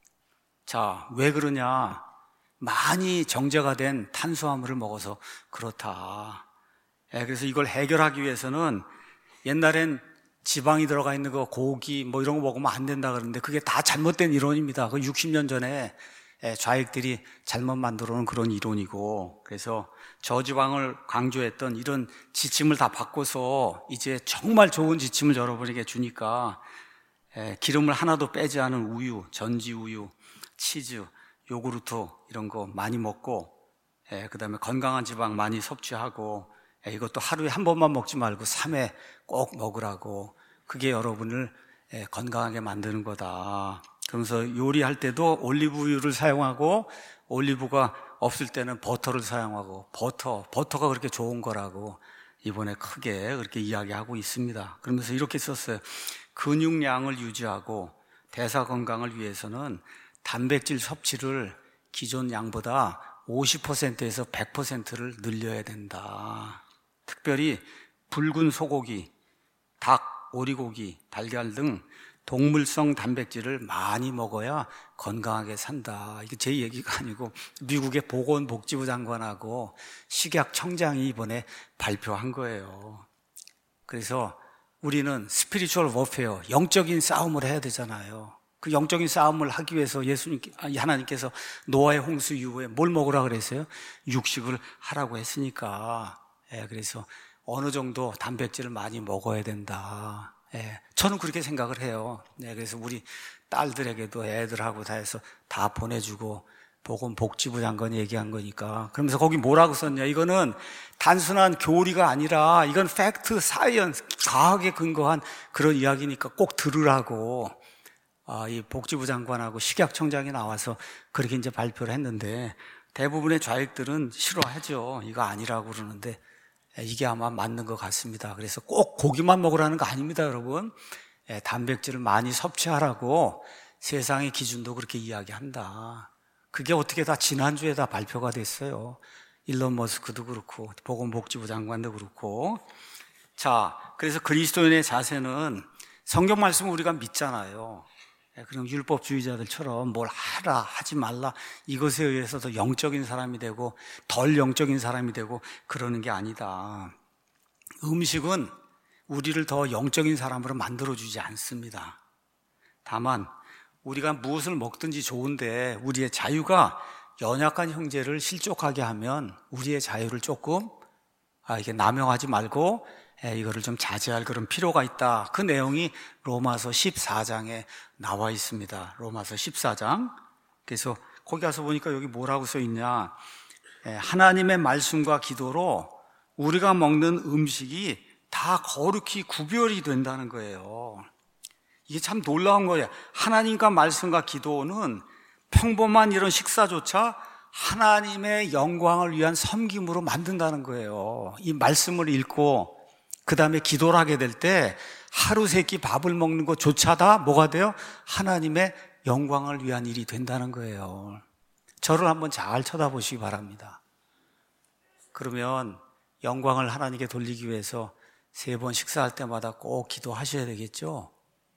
자, 왜 그러냐. 많이 정제가 된 탄수화물을 먹어서 그렇다. 그래서 이걸 해결하기 위해서는 옛날엔 지방이 들어가 있는 거 고기 뭐 이런 거 먹으면 안 된다 그러는데 그게 다 잘못된 이론입니다. 그 60년 전에 좌익들이 잘못 만들어 놓은 그런 이론이고, 그래서 저지방을 강조했던 이런 지침을 다 바꿔서 이제 정말 좋은 지침을 여러분에게 주니까 기름을 하나도 빼지 않은 우유, 전지 우유, 치즈, 요구르트 이런 거 많이 먹고 그 다음에 건강한 지방 많이 섭취하고 이것도 하루에 한 번만 먹지 말고 3회 꼭 먹으라고. 그게 여러분을 건강하게 만드는 거다. 그러면서 요리할 때도 올리브유를 사용하고, 올리브가 없을 때는 버터를 사용하고, 버터가 그렇게 좋은 거라고 이번에 크게 그렇게 이야기하고 있습니다. 그러면서 이렇게 썼어요. 근육량을 유지하고 대사 건강을 위해서는 단백질 섭취를 기존 양보다 50%에서 100%를 늘려야 된다. 특별히 붉은 소고기, 닭, 오리고기, 달걀 등 동물성 단백질을 많이 먹어야 건강하게 산다. 이게 제 얘기가 아니고 미국의 보건복지부 장관하고 식약청장이 이번에 발표한 거예요. 그래서 우리는 스피리추얼 워페어, 영적인 싸움을 해야 되잖아요. 그 영적인 싸움을 하기 위해서 하나님께서 노아의 홍수 이후에 뭘 먹으라 그랬어요? 육식을 하라고 했으니까. 그래서 어느 정도 단백질을 많이 먹어야 된다. 저는 그렇게 생각을 해요. 그래서 우리 딸들에게도 애들하고 다 해서 다 보내주고, 보건복지부 장관이 얘기한 거니까. 그러면서 거기 뭐라고 썼냐? 이거는 단순한 교리가 아니라 이건 팩트, 사이언스, 과학에 근거한 그런 이야기니까 꼭 들으라고. 이 복지부 장관하고 식약청장이 나와서 그렇게 이제 발표를 했는데, 대부분의 좌익들은 싫어하죠. 이거 아니라고 그러는데 이게 아마 맞는 것 같습니다. 그래서 꼭 고기만 먹으라는 거 아닙니다, 여러분. 단백질을 많이 섭취하라고 세상의 기준도 그렇게 이야기한다. 그게 어떻게 다 지난주에 다 발표가 됐어요. 일론 머스크도 그렇고 보건복지부 장관도 그렇고. 자, 그래서 그리스도인의 자세는 성경 말씀을 우리가 믿잖아요. 그럼 율법주의자들처럼 뭘 하라 하지 말라 이것에 의해서 더 영적인 사람이 되고 덜 영적인 사람이 되고 그러는 게 아니다. 음식은 우리를 더 영적인 사람으로 만들어주지 않습니다. 다만 우리가 무엇을 먹든지 좋은데 우리의 자유가 연약한 형제를 실족하게 하면 우리의 자유를 조금 이게 남용하지 말고 이거를 좀 자제할 그런 필요가 있다. 그 내용이 로마서 14장에 나와 있습니다. 로마서 14장. 그래서 거기 가서 보니까 여기 뭐라고 써 있냐. 하나님의 말씀과 기도로 우리가 먹는 음식이 다 거룩히 구별이 된다는 거예요. 이게 참 놀라운 거예요. 하나님과 말씀과 기도는 평범한 이런 식사조차 하나님의 영광을 위한 섬김으로 만든다는 거예요. 이 말씀을 읽고 그 다음에 기도를 하게 될 때 하루 세 끼 밥을 먹는 것조차 다 뭐가 돼요? 하나님의 영광을 위한 일이 된다는 거예요. 저를 한번 잘 쳐다보시기 바랍니다. 그러면 영광을 하나님께 돌리기 위해서 3번 식사할 때마다 꼭 기도하셔야 되겠죠?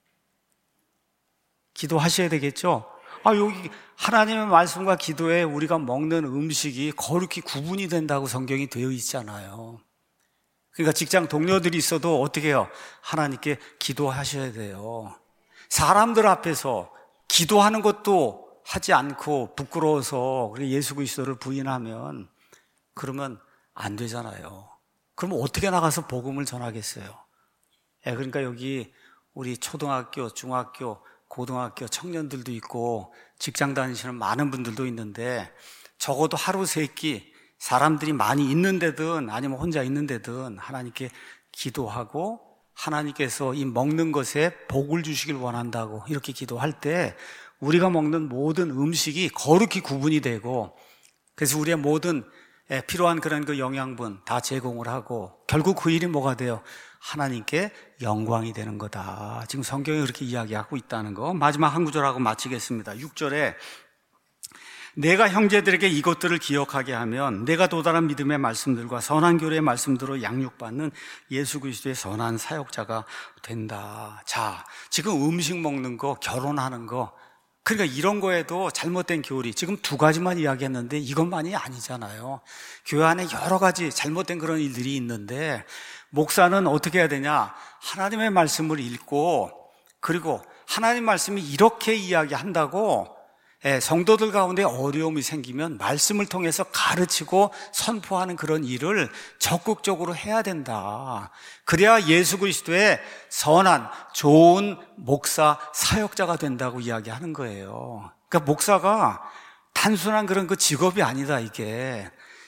기도하셔야 되겠죠? 여기 하나님의 말씀과 기도에 우리가 먹는 음식이 거룩히 구분이 된다고 성경이 되어 있잖아요. 그러니까 직장 동료들이 있어도 어떻게 해요? 하나님께 기도하셔야 돼요. 사람들 앞에서 기도하는 것도 하지 않고 부끄러워서 예수 그리스도를 부인하면 그러면 안 되잖아요. 그럼 어떻게 나가서 복음을 전하겠어요? 그러니까 여기 우리 초등학교, 중학교, 고등학교 청년들도 있고 직장 다니시는 많은 분들도 있는데 적어도 하루 3끼 사람들이 많이 있는 데든 아니면 혼자 있는 데든 하나님께 기도하고 하나님께서 이 먹는 것에 복을 주시길 원한다고 이렇게 기도할 때 우리가 먹는 모든 음식이 거룩히 구분이 되고 그래서 우리의 모든 필요한 그런 그 영양분 다 제공을 하고 결국 그 일이 뭐가 돼요? 하나님께 영광이 되는 거다. 지금 성경이 그렇게 이야기하고 있다는 거. 마지막 한 구절하고 마치겠습니다. 6절에 내가 형제들에게 이것들을 기억하게 하면 내가 도달한 믿음의 말씀들과 선한 교례의 말씀대로 양육받는 예수 그리스도의 선한 사역자가 된다. 자, 지금 음식 먹는 거, 결혼하는 거, 그러니까 이런 거에도 잘못된 교리, 지금 2가지만 이야기했는데 이것만이 아니잖아요. 교회 안에 여러 가지 잘못된 그런 일들이 있는데 목사는 어떻게 해야 되냐? 하나님의 말씀을 읽고 그리고 하나님 말씀이 이렇게 이야기한다고 성도들 가운데 어려움이 생기면 말씀을 통해서 가르치고 선포하는 그런 일을 적극적으로 해야 된다. 그래야 예수 그리스도의 선한 좋은 목사 사역자가 된다고 이야기하는 거예요. 그러니까 목사가 단순한 그런 그 직업이 아니다. 이게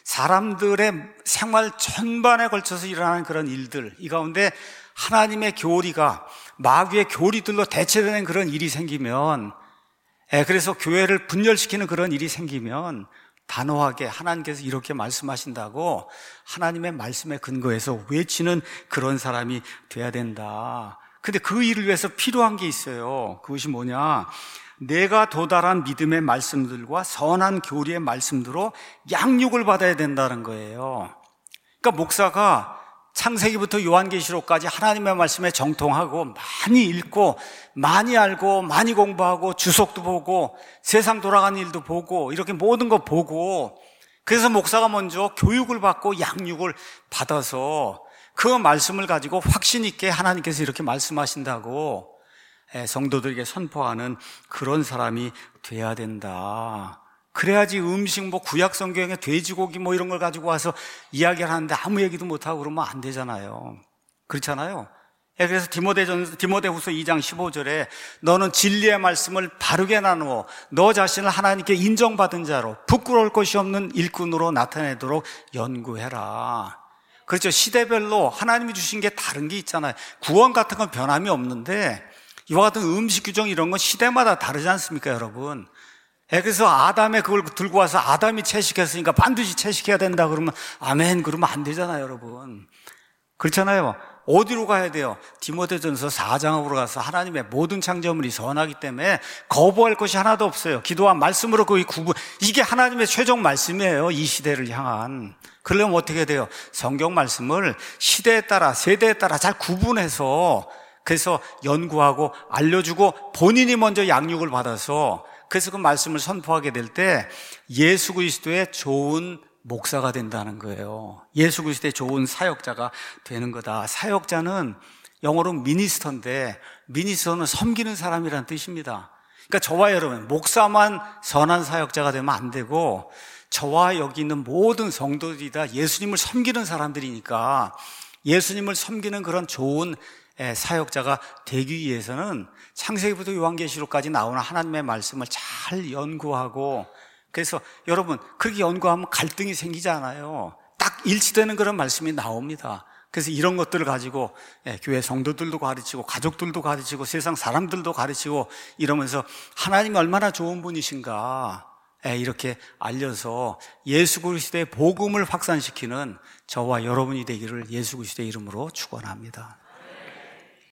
사람들의 생활 전반에 걸쳐서 일어나는 그런 일들, 이 가운데 하나님의 교리가 마귀의 교리들로 대체되는 그런 일이 생기면, 그래서 교회를 분열시키는 그런 일이 생기면 단호하게 하나님께서 이렇게 말씀하신다고 하나님의 말씀에 근거해서 외치는 그런 사람이 돼야 된다. 근데 그 일을 위해서 필요한 게 있어요. 그것이 뭐냐? 내가 도달한 믿음의 말씀들과 선한 교리의 말씀들로 양육을 받아야 된다는 거예요. 그러니까 목사가 창세기부터 요한계시록까지 하나님의 말씀에 정통하고 많이 읽고 많이 알고 많이 공부하고 주석도 보고 세상 돌아가는 일도 보고 이렇게 모든 거 보고, 그래서 목사가 먼저 교육을 받고 양육을 받아서 그 말씀을 가지고 확신 있게 하나님께서 이렇게 말씀하신다고 성도들에게 선포하는 그런 사람이 돼야 된다. 그래야지 음식 구약 성경에 돼지고기 이런 걸 가지고 와서 이야기를 하는데 아무 얘기도 못하고 그러면 안 되잖아요. 그렇잖아요. 그래서 디모데후서 2장 15절에 너는 진리의 말씀을 바르게 나누어 너 자신을 하나님께 인정받은 자로 부끄러울 것이 없는 일꾼으로 나타내도록 연구해라. 그렇죠. 시대별로 하나님이 주신 게 다른 게 있잖아요. 구원 같은 건 변함이 없는데 이와 같은 음식 규정 이런 건 시대마다 다르지 않습니까, 여러분? 그래서 아담의 그걸 들고 와서 아담이 채식했으니까 반드시 채식해야 된다 그러면 아멘 그러면 안 되잖아요, 여러분. 그렇잖아요. 어디로 가야 돼요? 디모데전서 4장으로 가서 하나님의 모든 창조물이 선하기 때문에 거부할 것이 하나도 없어요. 기도와 말씀으로 그 이게 하나님의 최종 말씀이에요. 이 시대를 향한. 그러려면 어떻게 돼요? 성경 말씀을 시대에 따라 세대에 따라 잘 구분해서 그래서 연구하고 알려주고 본인이 먼저 양육을 받아서 그래서 그 말씀을 선포하게 될 때 예수 그리스도의 좋은 목사가 된다는 거예요. 예수 그리스도의 좋은 사역자가 되는 거다. 사역자는 영어로 미니스터인데 미니스터는 섬기는 사람이라는 뜻입니다. 그러니까 저와 여러분, 목사만 선한 사역자가 되면 안 되고 저와 여기 있는 모든 성도들이 다 예수님을 섬기는 사람들이니까 예수님을 섬기는 그런 좋은 사역자가 되기 위해서는 창세기부터 요한계시록까지 나오는 하나님의 말씀을 잘 연구하고, 그래서 여러분 그렇게 연구하면 갈등이 생기지 않아요. 딱 일치되는 그런 말씀이 나옵니다. 그래서 이런 것들을 가지고 교회 성도들도 가르치고 가족들도 가르치고 세상 사람들도 가르치고 이러면서 하나님이 얼마나 좋은 분이신가 이렇게 알려서 예수 그리스도의 복음을 확산시키는 저와 여러분이 되기를 예수 그리스도의 이름으로 축원합니다.